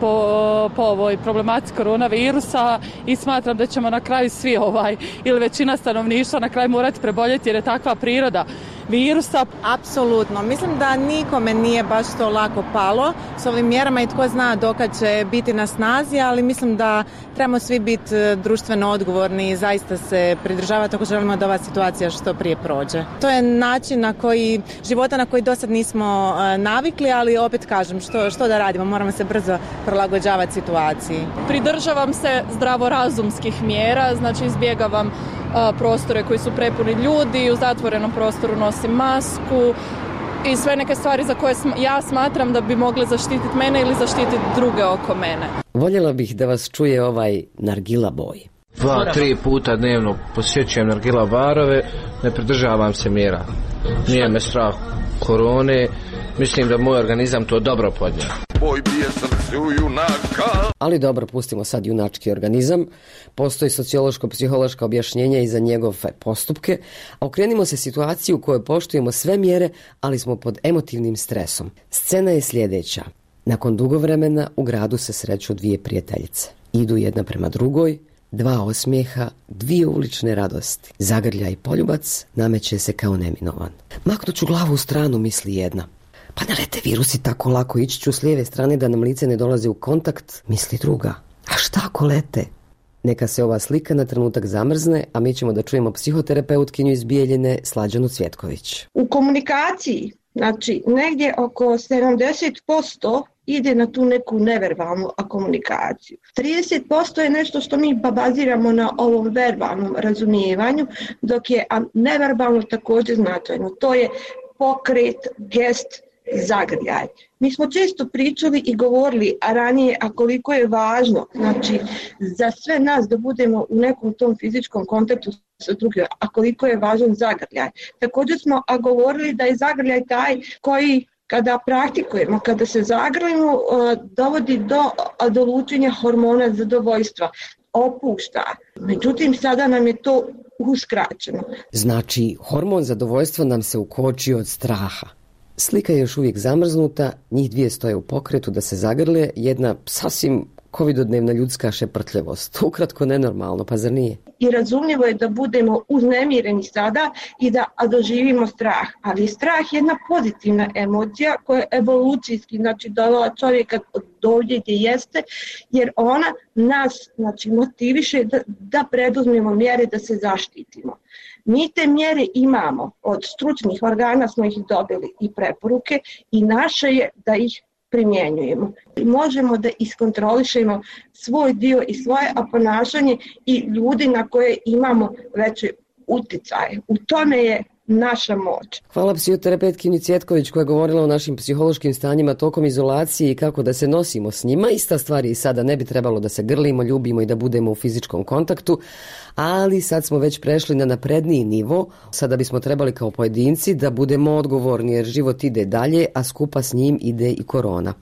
po, po ovoj problematici koronavirusa i smatram da ćemo na kraju svi ovaj, ili većina stanovništva na kraju morati preboljeti jer je takva priroda virusa. Apsolutno. Mislim da nikome nije baš to lako palo s ovim mjerama i tko zna dokad će biti na snazi, ali mislim da trebamo svi biti društveno odgovorni i zaista se pridržavati ako želimo da ova situacija što prije prođe. To je način na koji, života na koji do sad nismo navikli, ali opet kažem, što, što da radimo, moramo se brzo prilagođavati situaciji. Pridržavam se zdravorazumskih mjera, znači izbjegavam prostore koji su prepuni ljudi, u zatvorenom prostoru nosim masku i sve neke stvari za koje ja smatram da bi mogle zaštititi mene ili zaštititi druge oko mene. Voljela bih da vas čuje ovaj nargila boj. Dva, tri puta dnevno posjećujem nargila barove, ne pridržavam se mjera. Nije me strah korone, mislim da moj organizam to dobro podnio. Boj bije srcu junaka. Ali dobro, pustimo sad junački organizam. Postoji sociološko-psihološka objašnjenja i za njegove postupke, a okrenimo se situaciji u kojoj poštujemo sve mjere, ali smo pod emotivnim stresom. Scena je sljedeća. Nakon dugo vremena u gradu se sreću dvije prijateljice. Idu jedna prema drugoj, dva osmijeha, dvije ulične radosti. Zagrlja i poljubac nameće se kao neminovan. Maknut ću glavu u stranu, misli jedna. Pa ne lete virusi tako lako, ići ću s lijeve strane da nam lice ne dolaze u kontakt, misli druga. A šta ako lete? Neka se ova slika na trenutak zamrzne, a mi ćemo da čujemo psihoterapeutkinju iz Bijeljine Slađanu Cvjetković. U komunikaciji, znači negdje oko sedamdeset posto ide na tu neku neverbalnu komunikaciju. trideset posto je nešto što mi baziramo na ovom verbalnom razumijevanju, dok je neverbalno također značajno. To je pokret, gest, zagrljaj. Mi smo često pričali i govorili, a ranije, a koliko je važno, znači, za sve nas da budemo u nekom tom fizičkom kontaktu sa drugim, a koliko je važan zagrljaj. Također smo a govorili da je zagrljaj taj koji kada praktikujemo, kada se zagrlimo, dovodi do, do lučenja hormona zadovoljstva, opušta. Međutim, sada nam je to uskraćeno. Znači, hormon zadovoljstva nam se ukoči od straha. Slika je još uvijek zamrznuta, njih dvije stoje u pokretu da se zagrle, jedna sasvim covidodnevna ljudska šeprtljivost. Ukratko nenormalno, pa zar nije? I razumljivo je da budemo uznemireni sada i da doživimo strah. Ali strah je jedna pozitivna emocija koja je evolucijski, znači dovela čovjeka do ovdje gdje jeste, jer ona nas, znači, motiviše da, da preduzmemo mjere da se zaštitimo. Mi te mjere imamo, od stručnih organa smo ih dobili i preporuke i naše je da ih primjenjujemo. Možemo da iskontrolišemo svoj dio i svoje ponašanje i ljudi na koje imamo veće uticaje. U tome je naša moć. Hvala psihoterapeutkinji Cvjetković koja je govorila o našim psihološkim stanjima tokom izolacije i kako da se nosimo s njima. Ista stvar je i sada, ne bi trebalo da se grlimo, ljubimo i da budemo u fizičkom kontaktu, ali sad smo već prešli na napredniji nivo. Sada bismo trebali kao pojedinci da budemo odgovorni jer život ide dalje, a skupa s njim ide i korona.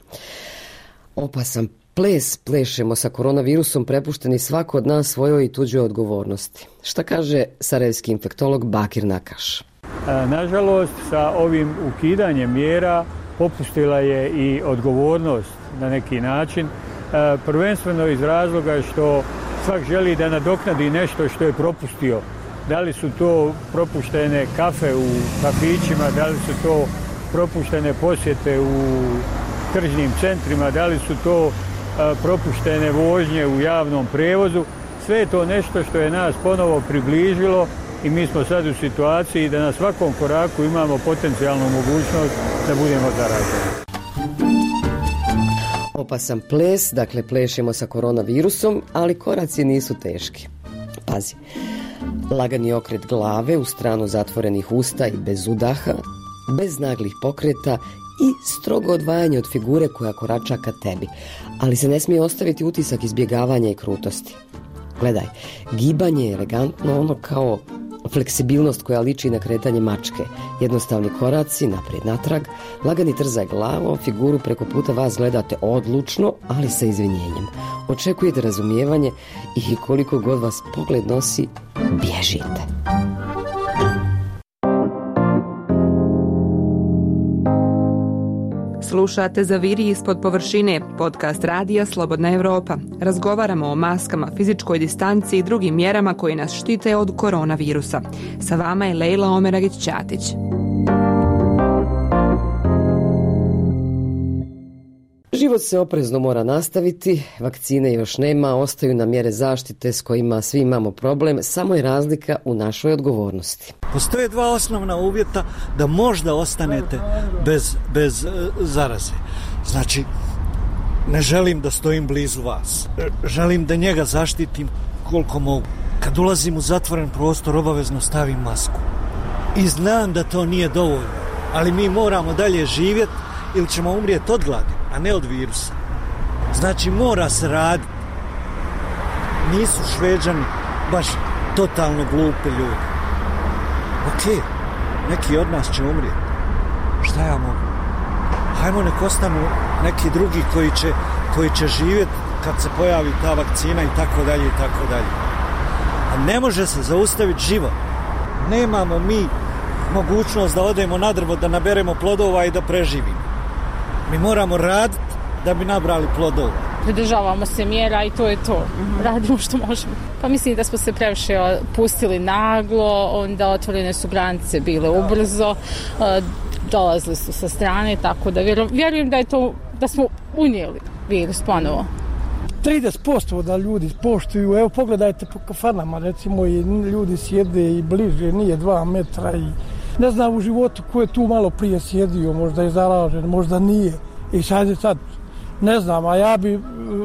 Opasan ples plešemo sa koronavirusom, prepušteni svako od nas svojoj i tuđoj odgovornosti. Šta kaže sarajevski infektolog Bakir Nakaš? Nažalost, sa ovim ukidanjem mjera popustila je i odgovornost na neki način, prvenstveno iz razloga što svak želi da nadoknadi nešto što je propustio. Da li su to propuštene kafe u kafićima, da li su to propuštene posjete u tržnim centrima, da li su to propuštene vožnje u javnom prevozu. Sve je to nešto što je nas ponovo približilo i mi smo sad u situaciji da na svakom koraku imamo potencijalnu mogućnost da budemo zaraženi. Opasan ples, dakle plešemo sa koronavirusom, ali koraci nisu teški. Pazi, lagani okret glave u stranu zatvorenih usta i bez udaha, bez naglih pokreta i strogo odvajanje od figure koja korača ka tebi, ali se ne smije ostaviti utisak izbjegavanja i krutosti. Gledaj, gibanje je elegantno, ono kao fleksibilnost koja liči na kretanje mačke. Jednostavni koraci, naprijed natrag, lagani trzaj glavom, figuru preko puta vas gledate odlučno, ali sa izvinjenjem. Očekujete razumijevanje i koliko god vas pogled nosi, bježite. Slušate Zaviri ispod površine, podcast radija Slobodna Evropa. Razgovaramo o maskama, fizičkoj distanci i drugim mjerama koji nas štite od koronavirusa. Sa vama je Lejla Omeragić-Ćatić. Život se oprezno mora nastaviti, vakcine još nema, ostaju nam mjere zaštite s kojima svi imamo problem, samo je razlika u našoj odgovornosti. Postoje dva osnovna uvjeta da možda ostanete bez, bez uh, zaraze. Znači, ne želim da stojim blizu vas. Želim da njega zaštitim koliko mogu. Kad ulazim u zatvoren prostor, obavezno stavim masku. I znam da to nije dovoljno, ali mi moramo dalje živjeti ili ćemo umrijeti od gladi, a ne od virusa. Znači, mora se raditi. Nisu Šveđani baš totalno glupi ljudi. Ok, neki od nas će umrijeti. Šta ja mogu? Hajmo nek ostanu neki drugi koji će, koji će živjeti kad se pojavi ta vakcina i tako dalje i tako dalje. A ne može se zaustaviti život. Nemamo mi mogućnost da odemo na drvo, da naberemo plodova i da preživimo. Mi moramo raditi da bi nabrali plodova. Pridržavamo se mjera i to je to. Mm-hmm. Radimo što možemo. Pa mislim da smo se previše pustili naglo, onda otvorene su granice bile ubrzo, dolazili su sa strane, tako da vjerujem da je to, da smo unijeli virus ponovo. trideset posto da ljudi poštuju, evo pogledajte po kafanama, recimo i ljudi sjede i bliže, nije dva metra i ne znam u životu ko je tu malo prije sjedio, možda je zaražen, možda nije. I sad je sad, ne znam, a ja bi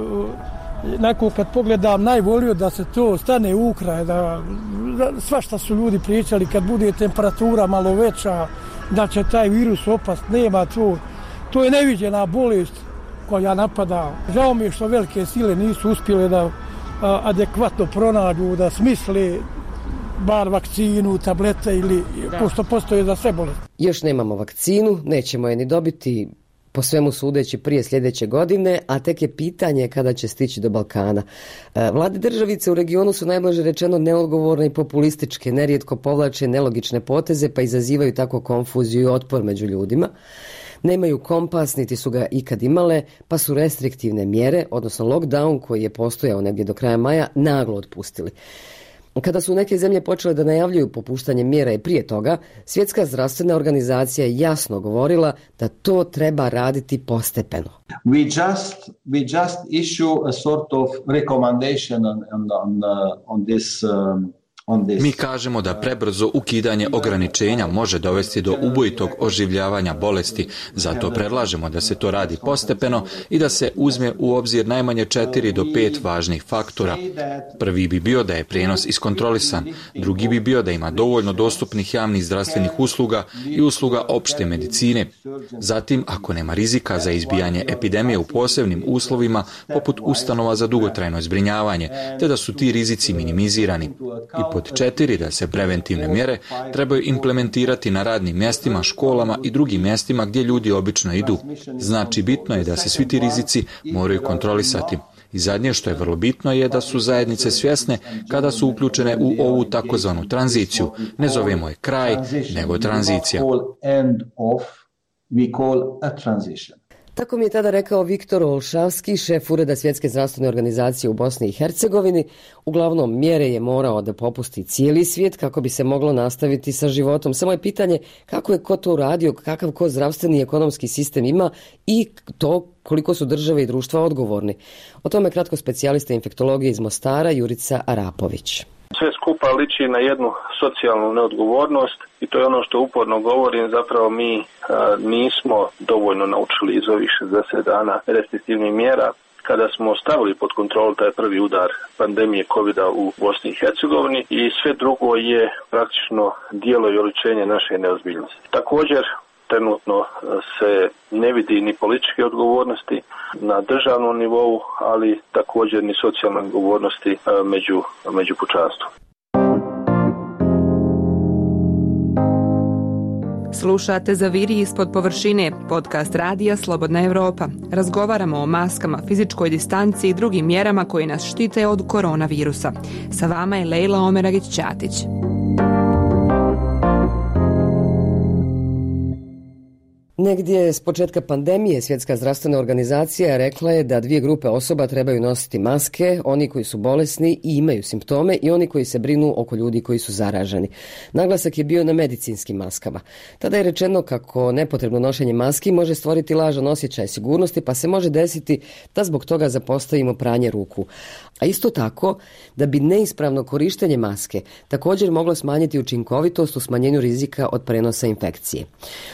neko kad pogledam najvolio da se to stane u kraj, da, da svašta su ljudi pričali kad bude temperatura malo veća, da će taj virus opast, nema to. To je neviđena bolest koja napada. Žao mi je što velike sile nisu uspjele da a, adekvatno pronađu, da smisle bar vakcinu, tablete ili da. Pošto postoje za sve bolesti. Još nemamo vakcinu, nećemo je ni dobiti po svemu sudeći prije sljedeće godine, a tek je pitanje kada će stići do Balkana. Vlade državice u regionu su najblaže rečeno neodgovorne i populističke, nerijetko povlače nelogične poteze pa izazivaju tako konfuziju i otpor među ljudima. Nemaju kompas, niti su ga ikad imale, pa su restriktivne mjere, odnosno lockdown koji je postojao negdje do kraja maja, naglo otpustili. Kada su neke zemlje počele da najavljuju popuštanje mjera i prije toga, Svjetska zdravstvena organizacija je jasno govorila da to treba raditi postepeno. We just we just issue a sort of recommendation on on on, on this um, Mi kažemo da prebrzo ukidanje ograničenja može dovesti do ubojitog oživljavanja bolesti, zato predlažemo da se to radi postepeno i da se uzme u obzir najmanje četiri do pet važnih faktora. Prvi bi bio da je prijenos iskontrolisan, drugi bi bio da ima dovoljno dostupnih javnih zdravstvenih usluga i usluga opšte medicine. Zatim, ako nema rizika za izbijanje epidemije u posebnim uslovima, poput ustanova za dugotrajno zbrinjavanje, te da su ti rizici minimizirani. I pod četiri, da se preventivne mjere trebaju implementirati na radnim mjestima, školama i drugim mjestima gdje ljudi obično idu. Znači, bitno je da se svi ti rizici moraju kontrolisati. I zadnje što je vrlo bitno je da su zajednice svjesne kada su uključene u ovu takozvanu tranziciju. Ne zovemo je kraj, nego tranzicija. Tako mi je tada rekao Viktor Olšavski, šef Ureda Svjetske zdravstvene organizacije u Bosni i Hercegovini. Uglavnom, mjere je morao da popusti cijeli svijet kako bi se moglo nastaviti sa životom. Samo je pitanje kako je ko to uradio, kakav ko zdravstveni i ekonomski sistem ima i to koliko su države i društva odgovorni. O tome kratko specijalista infektologije iz Mostara Jurica Arapović. Sve skupa liči na jednu socijalnu neodgovornost i to je ono što uporno govorim, zapravo mi a, nismo dovoljno naučili iz ovih šezdeset dana restriktivnih mjera. Kada smo stavili pod kontrolu taj prvi udar pandemije kovida u Bosni i Hercegovini i sve drugo je praktično dijelo i oličenje naše neozbiljnosti. Također, trenutno se ne vidi ni političke odgovornosti na državnom nivou, ali također ni socijalne odgovornosti među, među pučanstvom. Slušate Zaviri ispod površine, podcast radija Slobodna Evropa. Razgovaramo o maskama, fizičkoj distanci i drugim mjerama koji nas štite od koronavirusa. Sa vama je Lejla Omeragić-Ćatić. Negdje s početka pandemije Svjetska zdravstvena organizacija rekla je da dvije grupe osoba trebaju nositi maske, oni koji su bolesni i imaju simptome i oni koji se brinu oko ljudi koji su zaraženi. Naglasak je bio na medicinskim maskama. Tada je rečeno kako nepotrebno nošenje maski može stvoriti lažan osjećaj sigurnosti, pa se može desiti da zbog toga zapostavimo pranje ruku. A isto tako da bi neispravno korištenje maske također moglo smanjiti učinkovitost u smanjenju rizika od prenosa infekcije.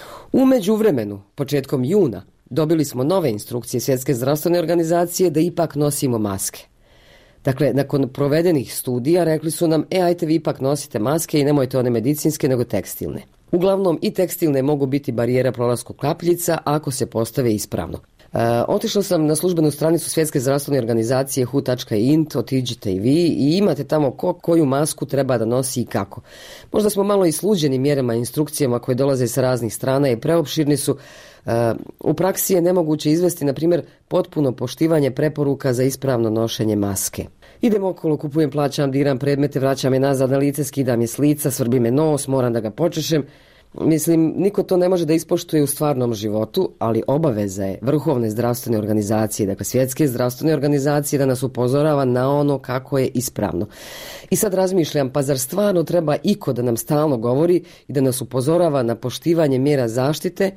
U međuvremenu, početkom juna, dobili smo nove instrukcije Svjetske zdravstvene organizacije da ipak nosimo maske. Dakle, nakon provedenih studija rekli su nam, e, ajte vi ipak nosite maske i nemojte one medicinske nego tekstilne. Uglavnom i tekstilne mogu biti barijera prolasku kapljica ako se postave ispravno. E, otišla sam na službenu stranicu Svjetske zdravstvene organizacije hu tačka int, otiđite i vi i imate tamo ko koju masku treba da nosi i kako. Možda smo malo i sluđeni mjerama i instrukcijama koje dolaze sa raznih strana i preopširni su. E, u praksi je nemoguće izvesti, na primjer, potpuno poštivanje preporuka za ispravno nošenje maske. Idem okolo, kupujem, plaćam, diram predmete, vraćam je nazad na lice, skidam je s lica, svrbi me nos, moram da ga počešem. Mislim, niko to ne može da ispoštuje u stvarnom životu, ali obaveza je Vrhovne zdravstvene organizacije, dakle Svjetske zdravstvene organizacije, da nas upozorava na ono kako je ispravno. I sad razmišljam, pa zar stvarno treba iko da nam stalno govori i da nas upozorava na poštivanje mjera zaštite,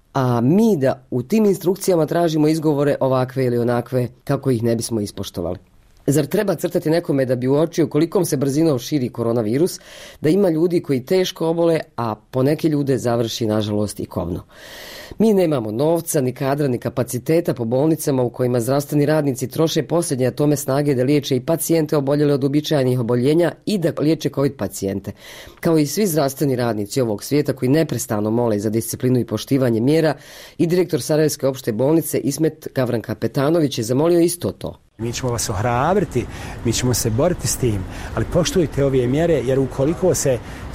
a mi da u tim instrukcijama tražimo izgovore ovakve ili onakve kako ih ne bismo ispoštovali? Zar treba crtati nekome da bi uočio kolikom se brzinom širi koronavirus, da ima ljudi koji teško obole, a po neke ljude završi nažalost i kobno? Mi nemamo novca, ni kadra, ni kapaciteta po bolnicama u kojima zdravstveni radnici troše posljednje atome snage da liječe i pacijente oboljele od uobičajenih oboljenja i da liječe COVID pacijente. Kao i svi zdravstveni radnici ovog svijeta koji neprestano mole za disciplinu i poštivanje mjera, i direktor Sarajevske opšte bolnice Ismet Gavran Kapetanović je zamolio isto to. Mi ćemo vas ohrabriti, mi ćemo se boriti s tim, ali poštujte ove mjere, jer ukoliko se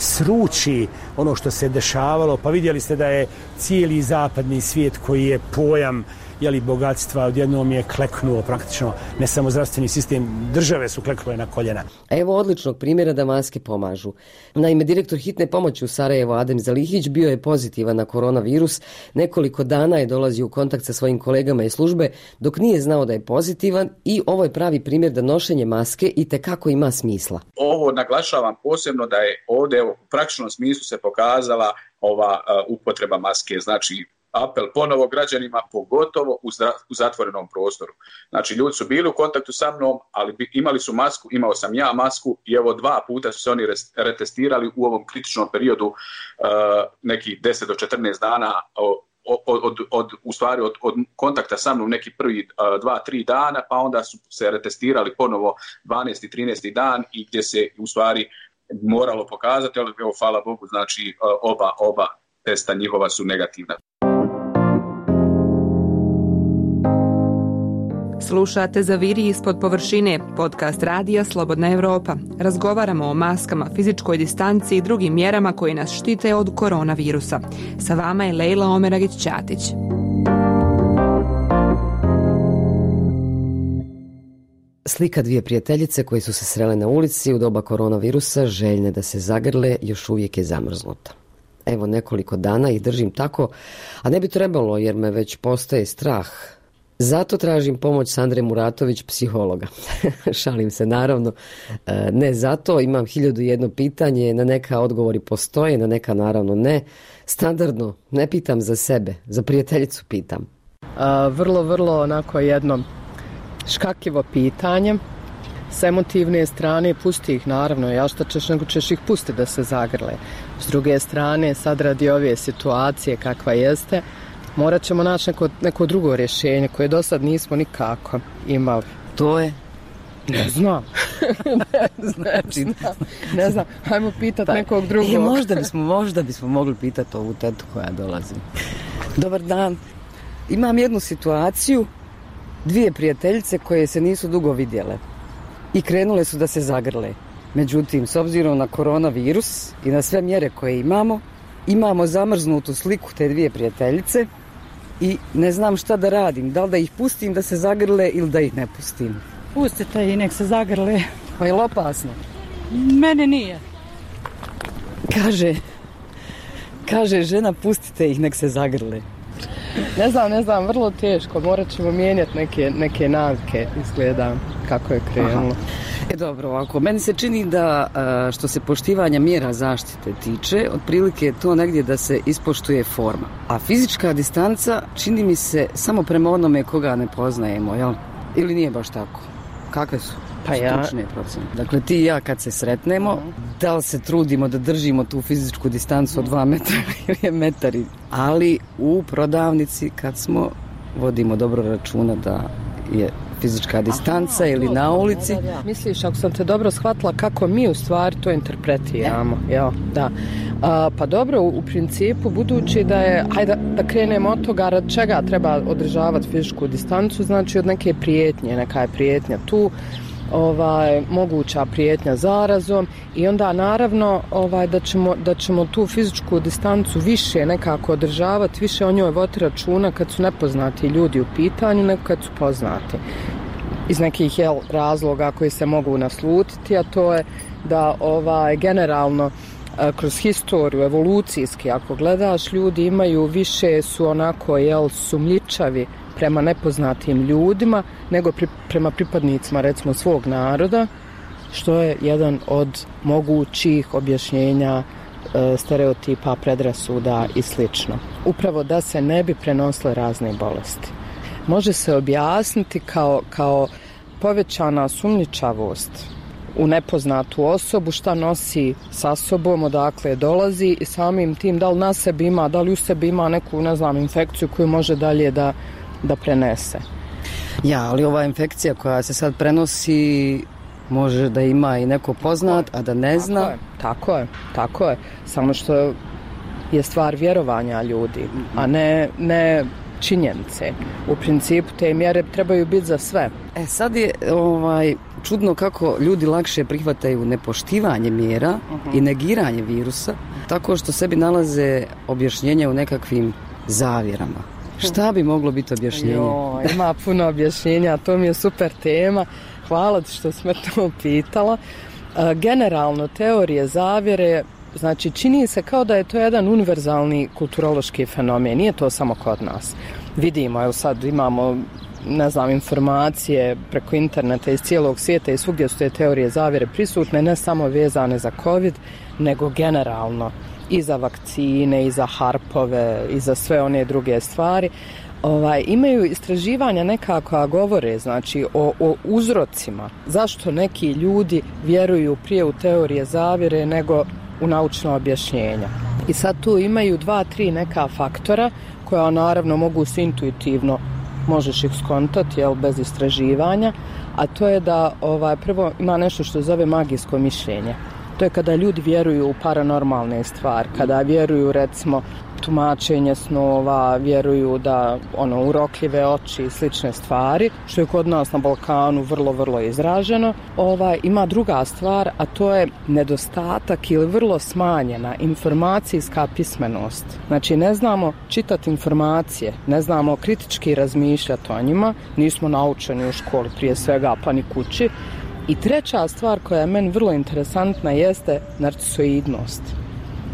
sruči ono što se dešavalo, pa vidjeli ste da je cijeli zapadni svijet koji je pojam jeli, bogatstva, odjednom je kleknuo praktično, ne samo zdravstveni sistem, države su kleknule na koljena. Evo odličnog primjera da maske pomažu. Naime, direktor hitne pomoći u Sarajevu Adem Zalihić bio je pozitivan na koronavirus, nekoliko dana je dolazio u kontakt sa svojim kolegama iz službe dok nije znao da je pozitivan i ovo je pravi primjer da nošenje maske itekako ima smisla. Ovo naglašavam posebno da je ovdje u praktičnom smislu se pokazala ova uh, upotreba maske, znači apel ponovo građanima, pogotovo u, zdra, u zatvorenom prostoru. Znači, ljudi su bili u kontaktu sa mnom, ali bi, imali su masku, imao sam ja masku i evo dva puta su se oni retestirali u ovom kritičnom periodu uh, nekih deset do četrnaest dana od, od, od, od, u stvari od, od kontakta sa mnom neki prvi uh, dva, tri dana, pa onda su se retestirali ponovo dvanaesti, trinaesti dan i gdje se u stvari moralo pokazati, ali evo, hvala Bogu, znači uh, oba, oba testa njihova su negativna. Slušate Zaviri ispod površine, podcast radija Slobodna Evropa. Razgovaramo o maskama, fizičkoj distanci i drugim mjerama koji nas štite od koronavirusa. Sa vama je Lejla Omeragić-Ćatić. Slika dvije prijateljice koje su se srele na ulici u doba koronavirusa, željne da se zagrle, još uvijek je zamrznuta. evo nekoliko dana ih držim tako, a ne bi trebalo jer me već postaje strah. Zato tražim pomoć Sandre Muratović, psihologa. Šalim se, naravno. Ne zato, imam hiljadu jedno pitanje, na neka odgovori postoje, na neka naravno ne. Standardno, ne pitam za sebe, za prijateljicu pitam. A, vrlo, vrlo onako jedno škakljivo pitanje. S emotivne strane pusti ih, naravno, ja šta ćeš, nego ćeš ih pustiti da se zagrle. S druge strane, sad radi ove situacije kakva jeste, morat ćemo naći neko, neko drugo rješenje koje do sad nismo nikako imali. To je? Ne znam. ne, znači, ne znam. Ne znam. Hajmo pitati pa, nekog drugog. E, možda, bismo, možda bismo mogli pitati ovu tetu koja dolazi. Dobar dan. Imam jednu situaciju, dvije prijateljice koje se nisu dugo vidjele i krenule su da se zagrle. Međutim, s obzirom na koronavirus i na sve mjere koje imamo, imamo zamrznutu sliku te dvije prijateljice i ne znam šta da radim. Da li da ih pustim da se zagrle ili da ih ne pustim? Pustite i nek se zagrle. Pa je li opasno? Mene nije. Kaže, kaže žena, pustite ih, nek se zagrle. Ne znam, ne znam, vrlo teško. Morat ćemo mijenjati neke, neke navike, izgleda kako je krenulo. Aha. E dobro, ovako, meni se čini da što se poštivanja mjera zaštite tiče, otprilike je to negdje da se ispoštuje forma. A fizička distanca čini mi se samo prema onome koga ne poznajemo, jel? Ili nije baš tako? Kakve su pa ja... stručne procjene? Dakle, ti i ja kad se sretnemo, uh-huh. da li se trudimo da držimo tu fizičku distancu od dva metra ili je metari? Ali u prodavnici kad smo, vodimo dobro računa da je fizička distanca. Aha, ili na ulici. Da, da, da. Misliš, ako sam te dobro shvatila, kako mi u stvari to interpretiramo? Ja, da. A, pa dobro, u, u principu, budući da je, hajde da, da krenemo od toga rad čega treba održavati fizičku distancu, znači od neke prijetnje, neka je prijetnja tu, ovaj, moguća prijetnja zarazom i onda naravno ovaj, da, ćemo, da ćemo tu fizičku distancu više nekako održavati, više o njoj voditi računa kad su nepoznati ljudi u pitanju nego kad su poznati. Iz nekih jel, razloga koji se mogu naslutiti, a to je da ovaj, generalno kroz historiju, evolucijski, ako gledaš, ljudi imaju više su onako jel, sumnjičavi prema nepoznatim ljudima nego pri, prema pripadnicima recimo svog naroda, što je jedan od mogućih objašnjenja e, stereotipa, predrasuda i slično. Upravo da se ne bi prenosile razne bolesti. Može se objasniti kao, kao povećana sumnjičavost u nepoznatu osobu, šta nosi sa sobom, odakle dolazi i samim tim da li na sebi ima, da li u sebi ima neku, ne znam, infekciju koju može dalje da da prenese. Ja, ali ova infekcija koja se sad prenosi može da ima i neko poznat, a da ne zna. Tako je, tako je, tako je. Samo što je stvar vjerovanja ljudi, a ne, ne činjenice. U principu te mjere trebaju biti za sve. E sad je ovaj, čudno kako ljudi lakše prihvataju nepoštivanje mjera uh-huh. i negiranje virusa, tako što sebi nalaze objašnjenja u nekakvim zavjerama. Šta bi moglo biti objašnjenje? Jo, ima puno objašnjenja, to mi je super tema. Hvala ti što si me to pitala. E, generalno, teorije zavjere, znači čini se kao da je to jedan univerzalni kulturološki fenomen. Nije to samo kod nas. Vidimo, evo sad imamo, ne znam, informacije preko interneta iz cijelog svijeta i svugdje su te teorije zavjere prisutne, ne samo vezane za COVID, nego generalno. I za vakcine, i za harpove, i za sve one druge stvari. Ovaj, imaju istraživanja nekako govore, znači, o, o uzrocima. Zašto neki ljudi vjeruju prije u teorije zavjere nego u naučna objašnjenja. I sad tu imaju dva, tri neka faktora koja naravno mogu se intuitivno, možeš ih skontati, jel, bez istraživanja, a to je da ovaj, prvo ima nešto što zove magijsko mišljenje. To je kada ljudi vjeruju u paranormalne stvari, kada vjeruju recimo tumačenje snova, vjeruju da ono urokljive oči i slične stvari, što je kod nas na Balkanu vrlo, vrlo izraženo. Ovaj, ima druga stvar, a to je nedostatak ili vrlo smanjena informacijska pismenost. Znači ne znamo čitati informacije, ne znamo kritički razmišljati o njima, nismo naučeni u školi prije svega, pa ni kući. I treća stvar koja je meni vrlo interesantna jeste narcisoidnost.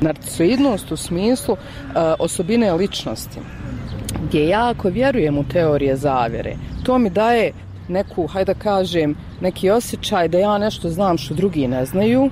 Narcisoidnost u smislu uh, osobine ličnosti, gdje jako vjerujem u teorije zavjere. To mi daje neku, hajde da kažem, neki osjećaj da ja nešto znam što drugi ne znaju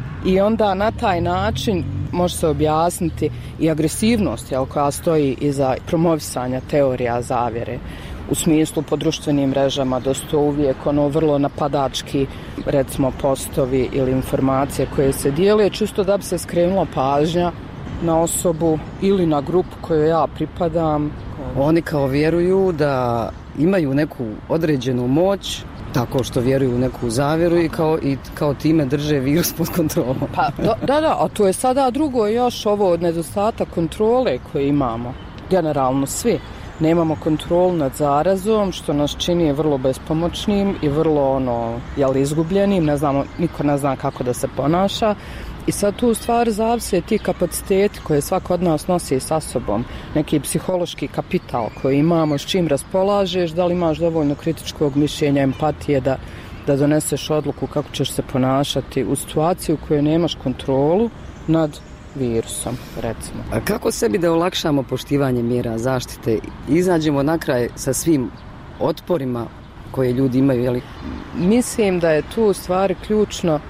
i onda na taj način može se objasniti i agresivnost, jel, koja stoji iza promovisanja teorija zavjere. U smislu po društvenim mrežama da su to uvijek ono vrlo napadački, recimo postovi ili informacije koje se dijele, čisto da bi se skrenula pažnja na osobu ili na grupu kojoj ja pripadam. Oni kao vjeruju da imaju neku određenu moć tako što vjeruju u neku zavjeru i kao, i kao time drže virus pod kontrolom. Pa, da, da, da, a to je sada drugo još ovo nedostatak kontrole koje imamo. Generalno svi. Nemamo kontrolu nad zarazom, što nas čini vrlo bespomoćnim i vrlo ono, jel, izgubljenim, ne znamo, niko ne zna kako da se ponaša. I sad tu u stvari zavise ti kapaciteti koje svako od nas nosi sa sobom, neki psihološki kapital koji imamo, s čim raspolažeš, da li imaš dovoljno kritičkog mišljenja, empatije da, da doneseš odluku kako ćeš se ponašati u situaciji u kojoj nemaš kontrolu nad virusom, recimo. A kako sebi da olakšamo poštivanje mjera zaštite i izađemo na kraj sa svim otporima koje ljudi imaju? Jeli? Mislim da je tu u stvari ključno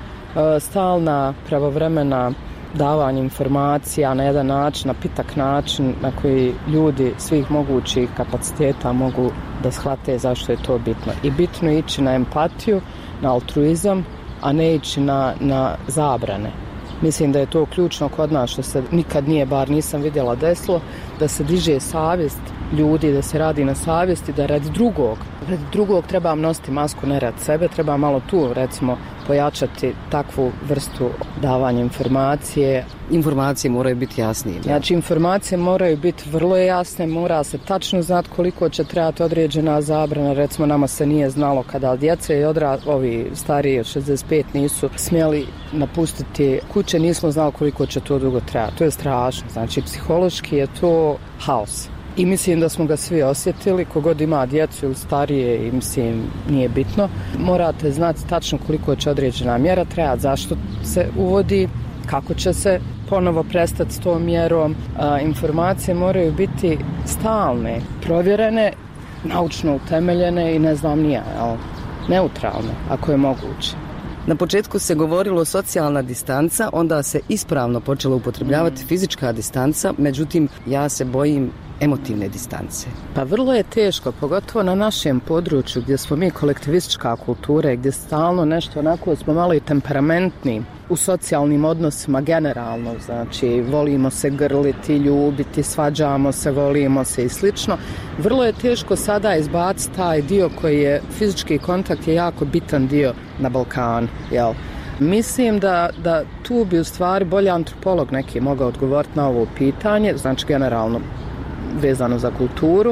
stalna pravovremena davanje informacija na jedan način, na pitak način na koji ljudi svih mogućih kapaciteta mogu da shvate zašto je to bitno. I bitno je ići na empatiju, na altruizam, a ne ići na, na zabrane. Mislim da je to ključno kod nas što se nikad nije, bar nisam vidjela desilo, da se diže savjest ljudi, da se radi na savjesti, da radi drugog. Radi drugog treba nositi masku, ne radi sebe, treba malo tu, recimo, pojačati takvu vrstu davanja informacije. Informacije moraju biti jasnije. Znači, informacije moraju biti vrlo jasne, mora se tačno znati koliko će trebati određena zabrana. Recimo, nama se nije znalo kada djece i odra, ovi stariji od šezdeset pet nisu smjeli napustiti kuće, nismo znali koliko će to dugo trebati. To je strašno. Znači, psihološki je to haos. I mislim da smo ga svi osjetili, kogod ima djecu ili starije, i mislim nije bitno. Morate znati tačno koliko će određena mjera trajati, zašto se uvodi, kako će se ponovo prestati s tom mjerom. A, informacije moraju biti stalne, provjerene, naučno utemeljene i ne znam nija, jel, neutralne, ako je moguće. Na početku se govorilo socijalna distanca, onda se ispravno počelo upotrebljavati fizička distanca, međutim ja se bojim emotivne distance. Pa vrlo je teško, pogotovo na našem području gdje smo mi kolektivistička kultura, gdje stalno nešto onako smo malo i temperamentni u socijalnim odnosima generalno, znači volimo se grliti, ljubiti, svađamo se, volimo se i slično. Vrlo je teško sada izbaciti taj dio koji je, fizički kontakt je jako bitan dio na Balkanu, jel? Mislim da, da tu bi u stvari bolji antropolog neki mogao odgovoriti na ovo pitanje, znači generalno vezano za kulturu,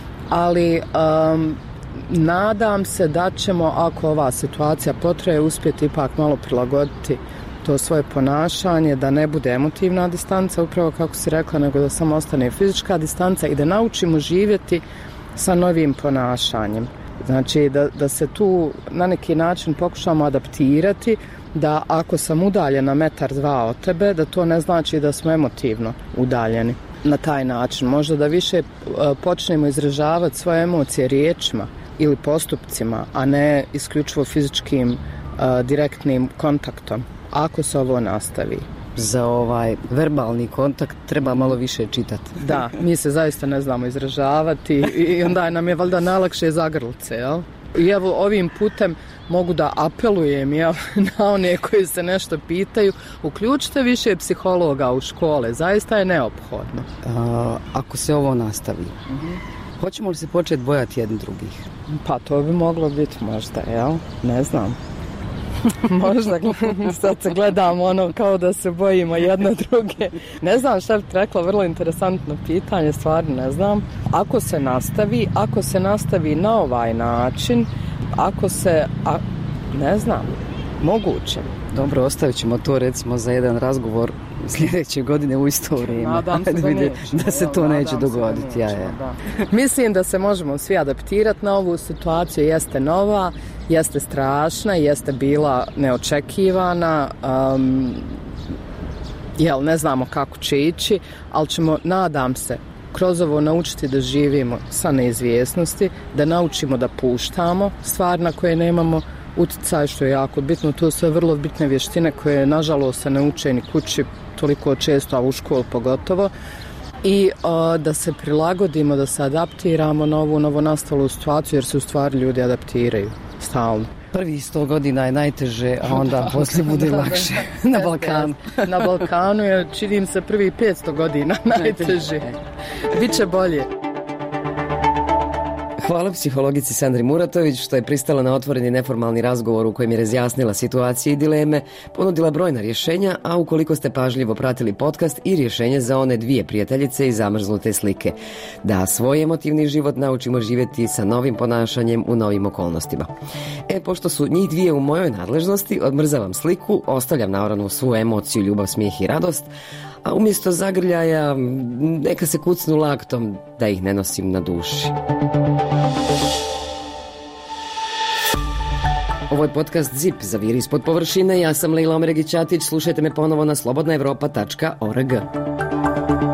ali um, nadam se da ćemo, ako ova situacija potraje, uspjeti ipak malo prilagoditi to svoje ponašanje, da ne bude emotivna distanca, upravo kako si rekla, nego da samo ostane fizička distanca i da naučimo živjeti sa novim ponašanjem. Znači da, da se tu na neki način pokušamo adaptirati, da ako sam udaljena metar dva od tebe, da to ne znači da smo emotivno udaljeni. Na taj način, možda da više počnemo izražavati svoje emocije riječima ili postupcima, a ne isključivo fizičkim direktnim kontaktom, ako se ovo nastavi. Za ovaj verbalni kontakt treba malo više čitati. Da, mi se zaista ne znamo izražavati i onda nam je valjda najlakše zagrlice, jel? I evo ovim putem mogu da apelujem, jel, na one koji se nešto pitaju, uključite više psihologa u škole, zaista je neophodno. A, ako se ovo nastavi, uh-huh. hoćemo li se početi bojati jedni drugih? Pa to bi moglo biti možda, jel? Ne znam. Možda sad se gledamo ono kao da se bojimo jedne druge. Ne znam šta bih rekla, vrlo interesantno pitanje, stvarno ne znam. Ako se nastavi, ako se nastavi na ovaj način, ako se, a, ne znam, moguće. Dobro, ostavit ćemo to recimo za jedan razgovor sljedeće godine u isto vrijeme. Nadam se da neće. Da se to neće dogoditi. Neće, ja, ja. Da. Mislim da se možemo svi adaptirati na ovu situaciju. Jeste nova, jeste strašna, jeste bila neočekivana. Um, jel, ne znamo kako će ići, ali ćemo, nadam se, kroz ovo naučiti da živimo sa neizvjesnosti, da naučimo da puštamo stvar na koje nemamo utjecaj, što je jako bitno. To su sve vrlo bitne vještine koje nažalost se ne uče ni kući toliko često, a u školu pogotovo. I a, da se prilagodimo, da se adaptiramo na ovu novonastalu situaciju, jer se u stvari ljudi adaptiraju stalno. Prvi sto godina je najteže, a onda poslije bude lakše na Balkanu. Na Balkanu je, činim se, prvi petsto godina najteže. Biće bolje. Hvala psihologici Sandri Muratović što je pristala na otvoreni neformalni razgovor u kojem je razjasnila situacije i dileme, ponudila brojna rješenja, a ukoliko ste pažljivo pratili podcast, i rješenje za one dvije prijateljice i zamrznute slike. Da svoj emotivni život naučimo živjeti sa novim ponašanjem u novim okolnostima. E, pošto su njih dvije u mojoj nadležnosti, odmrzavam sliku, ostavljam naravno svu emociju, ljubav, smijeh i radost, a umjesto zagrljaja neka se kucnu laktom da ih ne nosim na duši. Ovo je podcast Zip, zaviri ispod površine. Ja sam Lejla Omeregić-Ćatić, slušajte me ponovo na slobodna evropa tačka org.